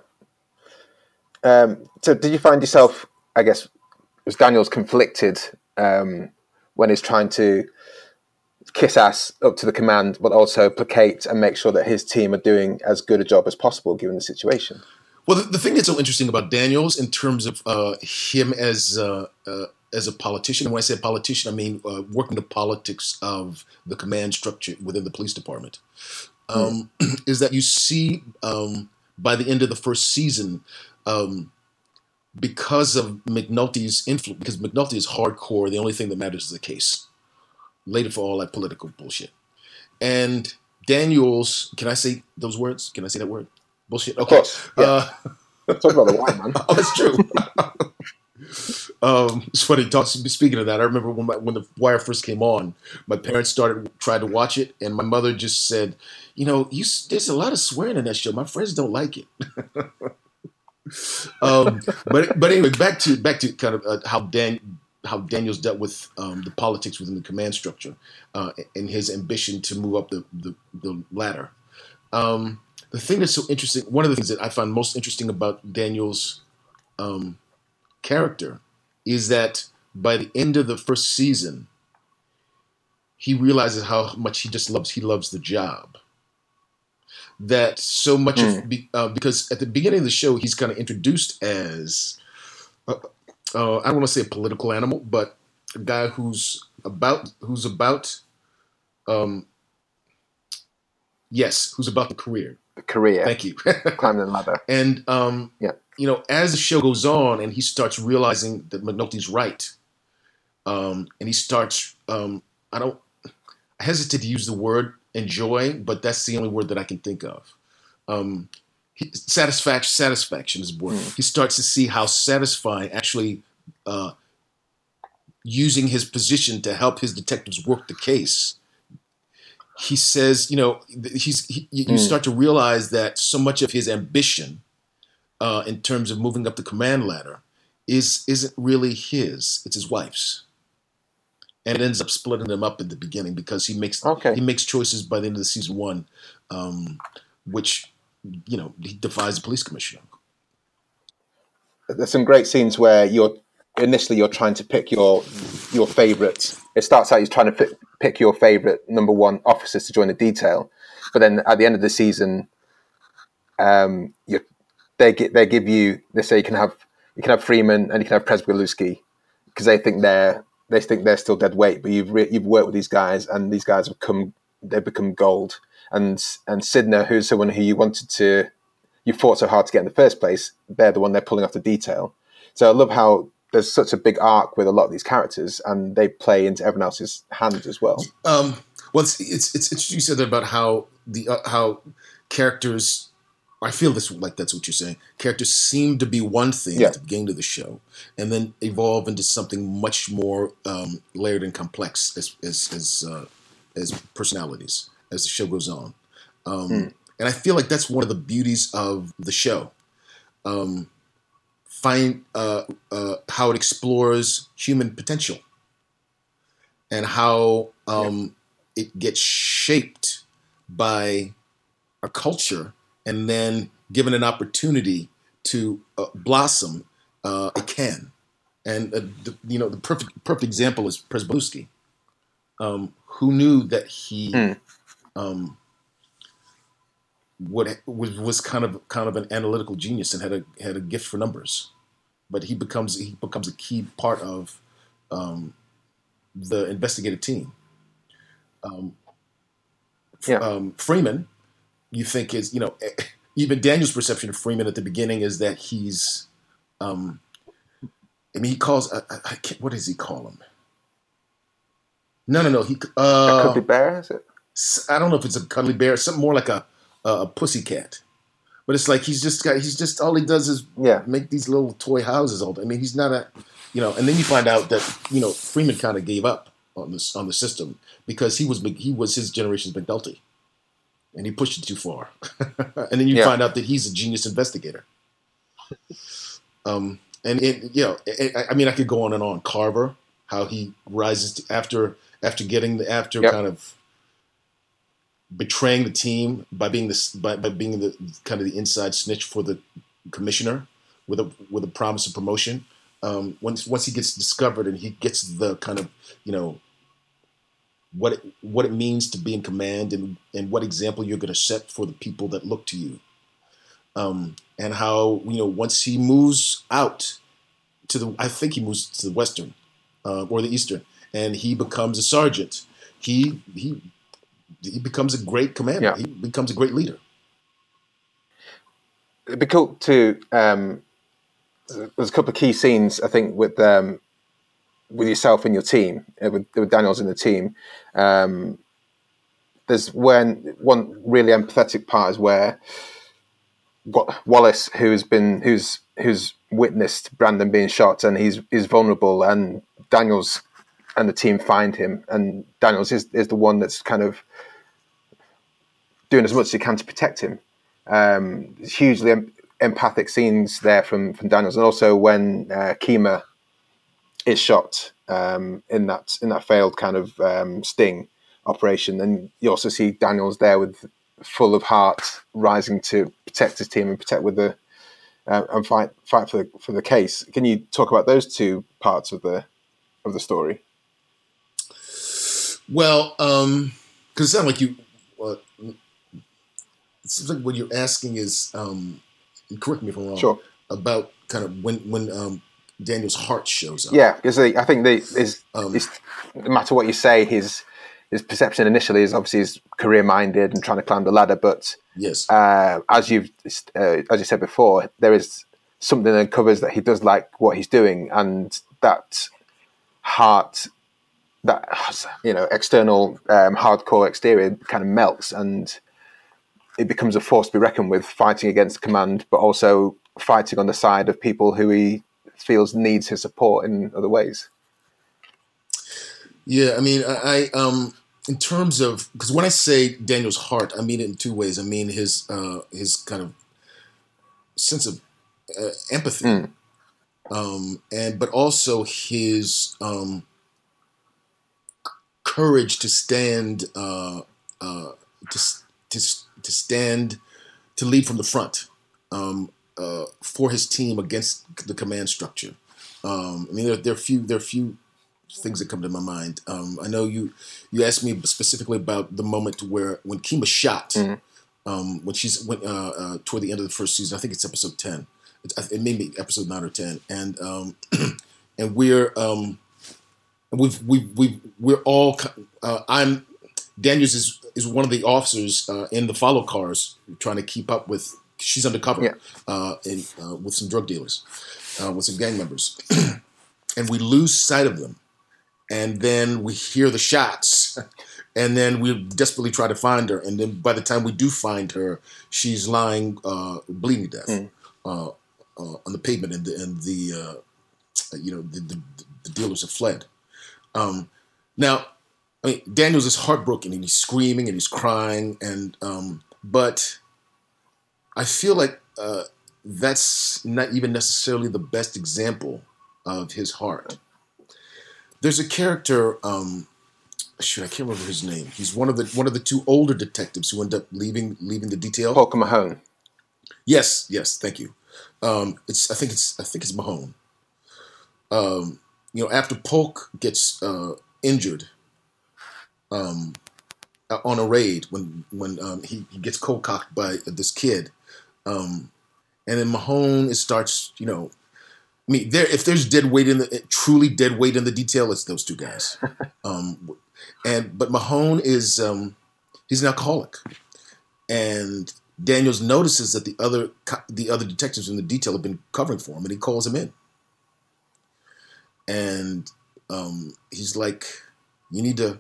So did you find yourself, I guess, was Daniels conflicted when he's trying to kiss ass up to the command, but also placate and make sure that his team are doing as good a job as possible given the situation? Well, the thing that's so interesting about Daniels in terms of him as a politician, and when I say politician, I mean working the politics of the command structure within the police department, is that you see by the end of the first season, because of McNulty's influence, because McNulty is hardcore, the only thing that matters is the case. Later for all that political bullshit. And Daniels, can I say those words? Can I say that word? Bullshit? Okay. Of course. Yeah. Talk about the wine, man. Oh, that's true. It's funny. Speaking of that, I remember when The Wire first came on, my parents tried to watch it, and my mother just said, there's a lot of swearing in that show. My friends don't like it. But anyway, back to kind of how Daniels dealt with the politics within the command structure and his ambition to move up the ladder. The thing that's so interesting, one of the things that I find most interesting about Daniels' character is that by the end of the first season, he realizes how much he loves the job. That so much because at the beginning of the show, he's kind of introduced as I don't want to say a political animal, but a guy who's about the career. The career. Thank you. Climbing the ladder. And as the show goes on, and he starts realizing that McNulty's right, and he starts I hesitate to use the word enjoy, but that's the only word that I can think of. Satisfaction is the word. He starts to see how satisfying actually using his position to help his detectives work the case. He says, you start to realize that so much of his ambition in terms of moving up the command ladder isn't really his, it's his wife's. And it ends up splitting them up in the beginning because he makes choices by the end of the season one, which, he defies the police commissioner. There's some great scenes where you're trying to pick your favorite. It starts out you're trying to pick your favorite number one officers to join the detail, but then at the end of the season, they say you can have Freeman and you can have Przybylowski because they think they're still dead weight, but you've worked with these guys and these guys they've become gold. And Sidner, who's someone who you fought so hard to get in the first place, they're the one they're pulling off the detail. So I love how there's such a big arc with a lot of these characters, and they play into everyone else's hands as well. Well, it's interesting you said that about how how characters. I feel that's what you're saying. Characters seem to be one thing at the beginning of the show, and then evolve into something much more layered and complex as personalities as the show goes on. And I feel like that's one of the beauties of the show. Find how it explores human potential and how it gets shaped by a culture. And then given an opportunity to blossom, it can. And the perfect example is Przybylowski, who knew that he was kind of an analytical genius and had a gift for numbers, but he becomes a key part of the investigative team. Freeman. You think even Daniel's perception of Freeman at the beginning is that he's I mean, he calls. I can't, what does he call him? No. He a cuddly bear, is it? I don't know if it's a cuddly bear. Something more like a pussycat. But it's like he's just all he does is make these little toy houses all day. I mean, he's not a, and then you find out that Freeman kind of gave up on the system because he was his generation's McNulty, and he pushed it too far. And then you find out that he's a genius investigator. I mean, I could go on and on. Carver, how he rises to, after kind of betraying the team by being the kind of the inside snitch for the commissioner with a promise of promotion. Once he gets discovered and he gets the kind of what it means to be in command and what example you're going to set for the people that look to you, and how once he moves out to I think he moves to the Western or the Eastern, and he becomes a sergeant. He becomes a great commander. Yeah. He becomes a great leader. It'd be cool to. There's a couple of key scenes, I think, with yourself and your team, with Daniels in the team. There's one really empathetic part is where Wallace, who's witnessed Brandon being shot, and he's vulnerable, and Daniels and the team find him, and Daniels is the one that's kind of doing as much as he can to protect him. Hugely empathic scenes there from Daniels, and also when Kima is shot in that failed kind of sting operation, and you also see Daniels there full of heart, rising to protect his team and protect with the and fight for the case. Can you talk about those two parts of the story? Well, because it sounds like you. It seems like what you're asking is, and correct me if I'm wrong. Sure. About kind of when Daniel's heart shows up. Yeah, because I think no matter what you say, his perception initially is obviously he's career-minded and trying to climb the ladder. But yes, as you said before, there is something that covers that he does like what he's doing, and that heart, that external hardcore exterior kind of melts, and it becomes a force to be reckoned with, fighting against command, but also fighting on the side of people who he feels needs his support in other ways. Yeah, I mean, I in terms of, because when I say Daniel's heart, I mean it in two ways. I mean his kind of sense of empathy, but also his courage to stand to lead from the front for his team against the command structure. I mean, there are few things that come to my mind. I know you asked me specifically about the moment when Kima shot, when she's toward the end of the first season. I think it's episode 10. It may be episode 9 or 10, and we're all. Daniels is one of the officers in the follow cars trying to keep up with. She's undercover with some drug dealers, with some gang members, and we lose sight of them. And then we hear the shots, and then we desperately try to find her. And then by the time we do find her, she's lying, bleeding to death on the pavement, and the dealers have fled. Now, I mean, Daniels is heartbroken, and he's screaming and he's crying, and but I feel like that's not even necessarily the best example of his heart. There's a character, I can't remember his name. He's one of the two older detectives who end up leaving the detail. Polk Mahone. Yes, thank you. I think it's Mahone. After Polk gets injured on a raid when he gets cold-cocked by this kid, and then Mahone starts, I mean, if there's truly dead weight in the detail, it's those two guys. But Mahone is he's an alcoholic, and Daniels notices that the other detectives in the detail have been covering for him, and he calls him in. and he's like, you need to.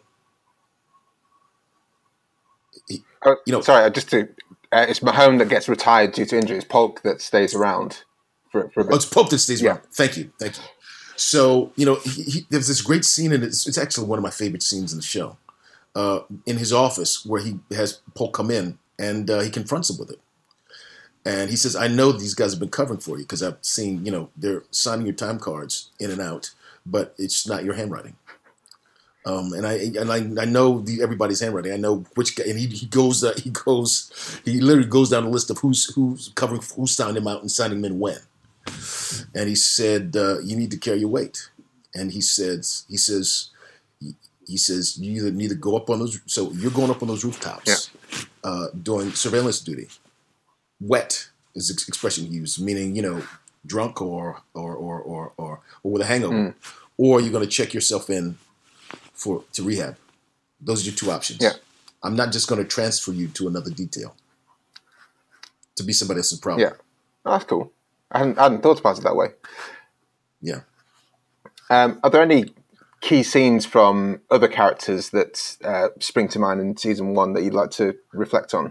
Sorry, it's Mahone that gets retired due to injury. It's Polk that stays around for a bit. Oh, it's Polk that stays around. Thank you. So, there's this great scene, and it's actually one of my favorite scenes in the show, in his office where he has Polk come in, and he confronts him with it. And he says, I know these guys have been covering for you because I've seen, they're signing your time cards in and out, but it's not your handwriting. And I know everybody's handwriting. I know which guy, and he literally goes down the list of who's covering, who's signing him out and signing him in when. And he said, you need to carry your weight. And he says, you either need to go up on those. So you're going up on those rooftops, doing surveillance duty. Wet is the expression used, meaning, drunk or with a hangover, or you're going to check yourself in to rehab. Those are your two options. Yeah. I'm not just going to transfer you to another detail to be somebody else's problem. Yeah, that's cool. I hadn't thought about it that way. Yeah. Are there any key scenes from other characters that spring to mind in season 1 that you'd like to reflect on?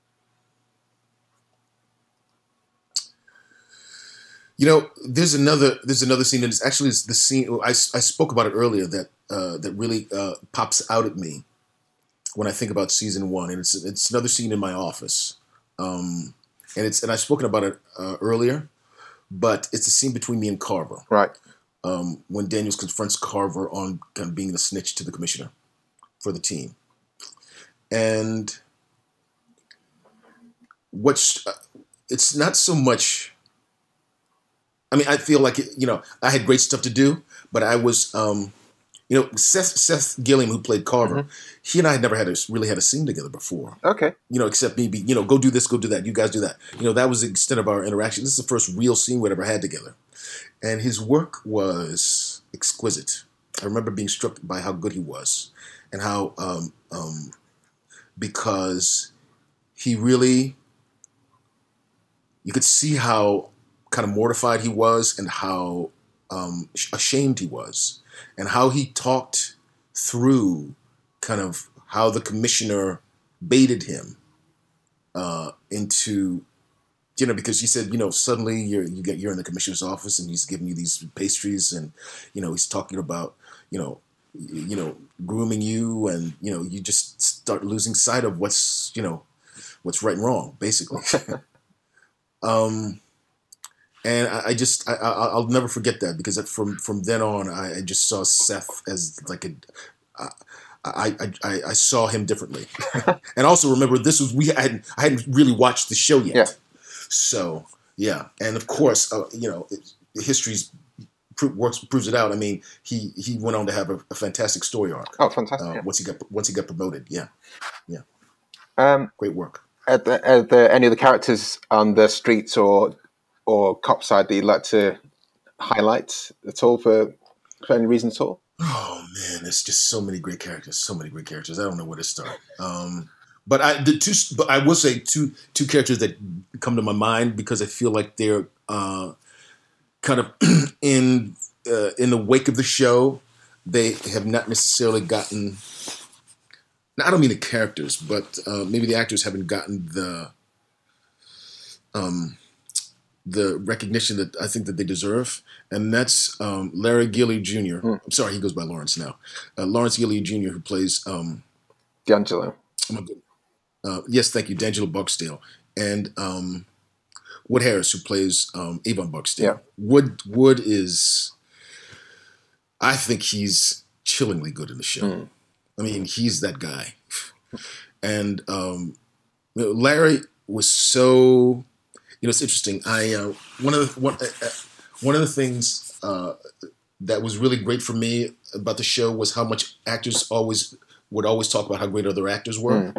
There's another scene, and it's actually the scene I spoke about it earlier that really pops out at me when I think about season 1, and it's another scene in my office, and I've spoken about it earlier, but it's a scene between me and Carver, right? When Daniels confronts Carver on kind of being the snitch to the commissioner for the team, and it's not so much. I mean, I feel like, I had great stuff to do, but I was, Seth Gilliam, who played Carver, he and I had never really had a scene together before. Okay. Except maybe, go do this, go do that. You guys do that. That was the extent of our interaction. This is the first real scene we'd ever had together. And his work was exquisite. I remember being struck by how good he was and how, because he really, you could see how kind of mortified he was and how ashamed he was and how he talked through kind of how the commissioner baited him into, because he said, suddenly you're in the commissioner's office and he's giving you these pastries and, he's talking about, grooming you and, you just start losing sight of what's right and wrong, basically. And I'll never forget that because from then on, I just saw Seth as like I saw him differently. And also remember, I hadn't really watched the show yet. Yeah. So, yeah. And of course, history proves it out. I mean, he went on to have a fantastic story arc. Oh, fantastic. Once he got promoted. Yeah. Yeah. Great work. Are there any of the characters on the streets or cop side that you'd like to highlight at all for any reason at all? Oh man, there's just so many great characters. I don't know where to start. But I will say two characters that come to my mind because I feel like they're kind of in the wake of the show. They have not necessarily gotten. Now, I don't mean the characters, but maybe the actors haven't gotten the recognition that I think that they deserve, and that's Larry Gilly Jr. I'm sorry, he goes by Lawrence now. Lawrence Gilly Jr., who plays D'Angelo. Yes, thank you, D'Angelo Barksdale, and Wood Harris, who plays Avon Barksdale. Yeah. Wood is, I think he's chillingly good in the show. I mean, he's that guy, and Larry was so. It's interesting. One of the things that was really great for me about the show was how much actors would always talk about how great other actors were,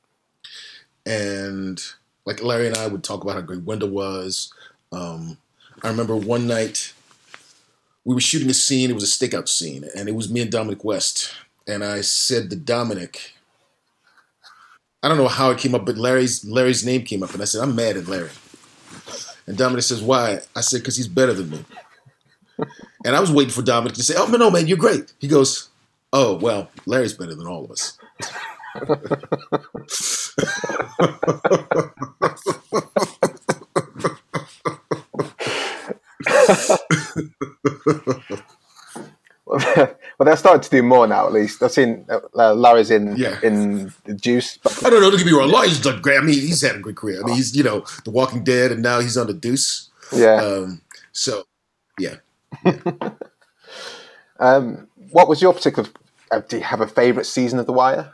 and like Larry and I would talk about how great Wendell was. I remember one night we were shooting a scene. It was a stakeout scene, and it was me and Dominic West. And I said to Dominic, I don't know how it came up, but Larry's name came up, and I said, I'm mad at Larry. And Dominic says, why? I said, because he's better than me. And I was waiting for Dominic to say, "Oh no, man, you're great." He goes, "Oh well, Larry's better than all of us." Well, they're starting to do more now. At least I've seen Larry's in the Juice. I don't know. Don't get me wrong. Larry's done great. I mean, he's had a good career. I mean, he's The Walking Dead, and now he's on the Deuce. Yeah. So, yeah. What was your particular? Do you have a favorite season of The Wire?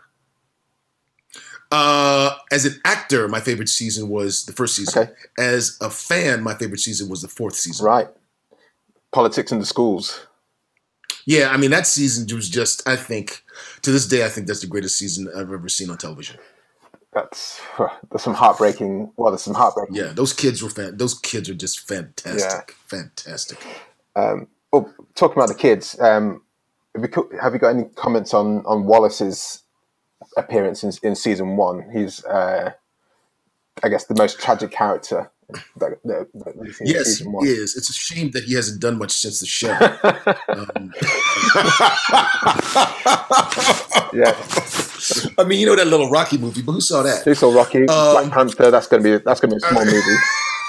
As an actor, my favorite season was the first season. Okay. As a fan, my favorite season was the fourth season. Right. Politics in the Schools. Yeah, I mean, that season was just, I think, to this day, I think that's the greatest season I've ever seen on television. There's some heartbreaking. Well, there's some heartbreaking. Yeah, those kids are just fantastic. Yeah. Fantastic. Talking about the kids, have you got any comments on Wallace's appearance in season 1? He's, I guess, the most tragic character. Yes, he is. It's a shame that he hasn't done much since the show. Yeah. I mean, you know that little Rocky movie, but who saw that? Who saw Rocky? Black Panther. That's gonna be a small movie.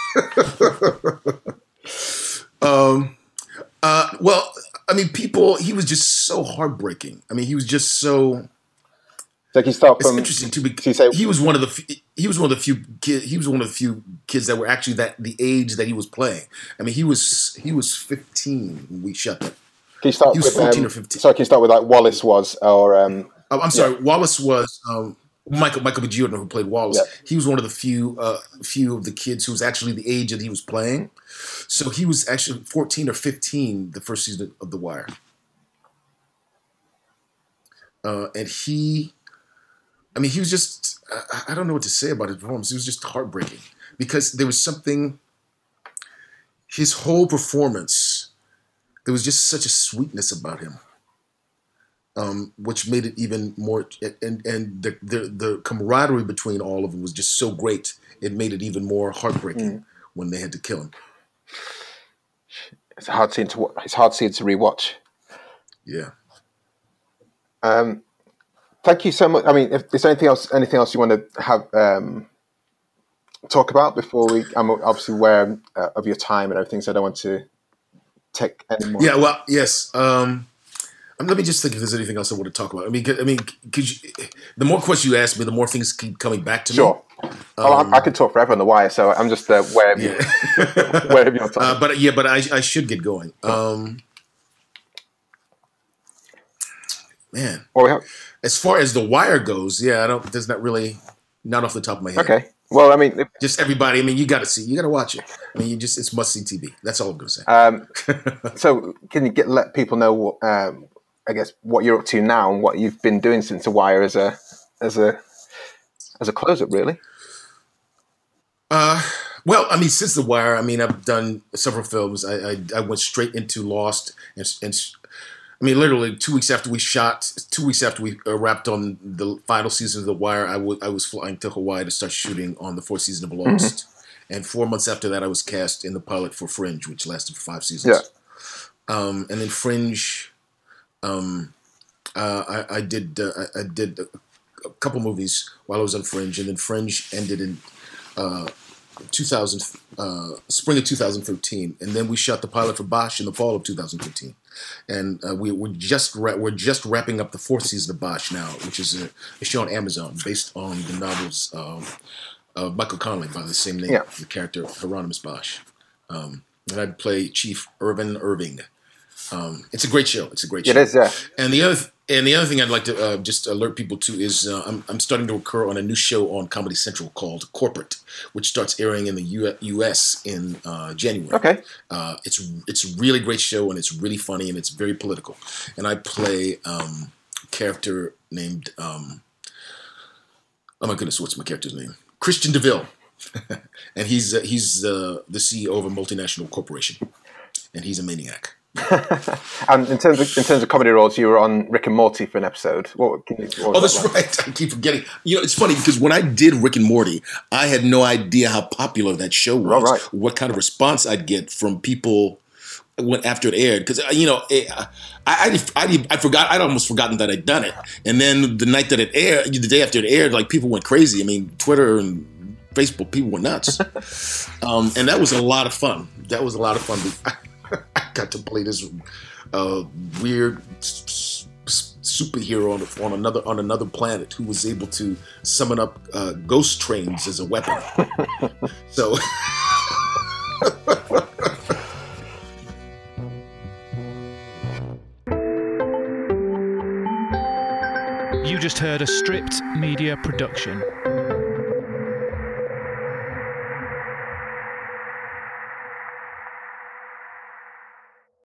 Well, I mean, he was just so heartbreaking. I mean, he was just so. Like he started from. It's interesting too because he was one of the few kids that were actually the age that he was playing. I mean, he was 15 when we shot that. Can you start he was with 14 or 15. Sorry, can you start with like Wallace was or? I'm sorry, Wallace was Michael B. Jordan, who played Wallace. Yeah. He was one of the few of the kids who was actually the age that he was playing. So he was actually 14 or 15 the first season of The Wire, and he was just, I don't know what to say about his performance. It was just heartbreaking because there was something, his whole performance, there was just such a sweetness about him, which made it even more, and the camaraderie between all of them was just so great. It made it even more heartbreaking when they had to kill him. It's a hard scene to rewatch. Yeah. Thank you so much. I mean, if there's anything else you want to have talk about before we? I'm obviously aware of your time and everything, so I don't want to take any more. Yeah. Well, yes. Let me just think if there's anything else I want to talk about. I mean, the more questions you ask me, the more things keep coming back to me. Sure. I could talk forever on The Wire, so I'm just wherever you wherever you're talking. But I should get going. Man. As far as The Wire goes, there's not off the top of my head. Okay. Well, I mean, just everybody. I mean, you got to watch it. I mean, it's must see TV. That's all I'm going to say. So, can you let people know what, I guess, what you're up to now and what you've been doing since The Wire as a close-up, really? Well, I mean, since The Wire, I mean, I've done several films. I went straight into Lost, and I mean, literally 2 weeks after we wrapped on the final season of The Wire, I was flying to Hawaii to start shooting on the fourth season of Lost. Mm-hmm. And 4 months after that, I was cast in the pilot for Fringe, which lasted for 5 seasons. Yeah. And then Fringe, I did a couple movies while I was on Fringe, and then Fringe ended in spring of 2015, and then we shot the pilot for Bosch in the fall of 2015. And we're just wrapping up the fourth season of Bosch now, which is a show on Amazon based on the novels of Michael Connelly by the same name, the character Hieronymus Bosch. And I'd play Chief Irvin Irving. It's a great show. It is, yeah. And the other thing I'd like to just alert people to is I'm starting to occur on a new show on Comedy Central called Corporate, which starts airing in the U.S. in January. Okay. It's a really great show, and it's really funny, and it's very political. And I play a character named oh my goodness, what's my character's name? Christian DeVille, and he's the CEO of a multinational corporation, and he's a maniac. And in terms of comedy roles, you were on Rick and Morty for an episode. That's right. I keep forgetting. It's funny because when I did Rick and Morty, I had no idea how popular that show was. Right. What kind of response I'd get from people when after it aired, because I forgot. I'd almost forgotten that I'd done it, and then the night that it aired, the day after it aired, like people went crazy. I mean, Twitter and Facebook, people went nuts, and that was a lot of fun. That was a lot of fun. I got to play this weird superhero on another planet who was able to summon up ghost trains as a weapon. So. You just heard a Stripped Media production.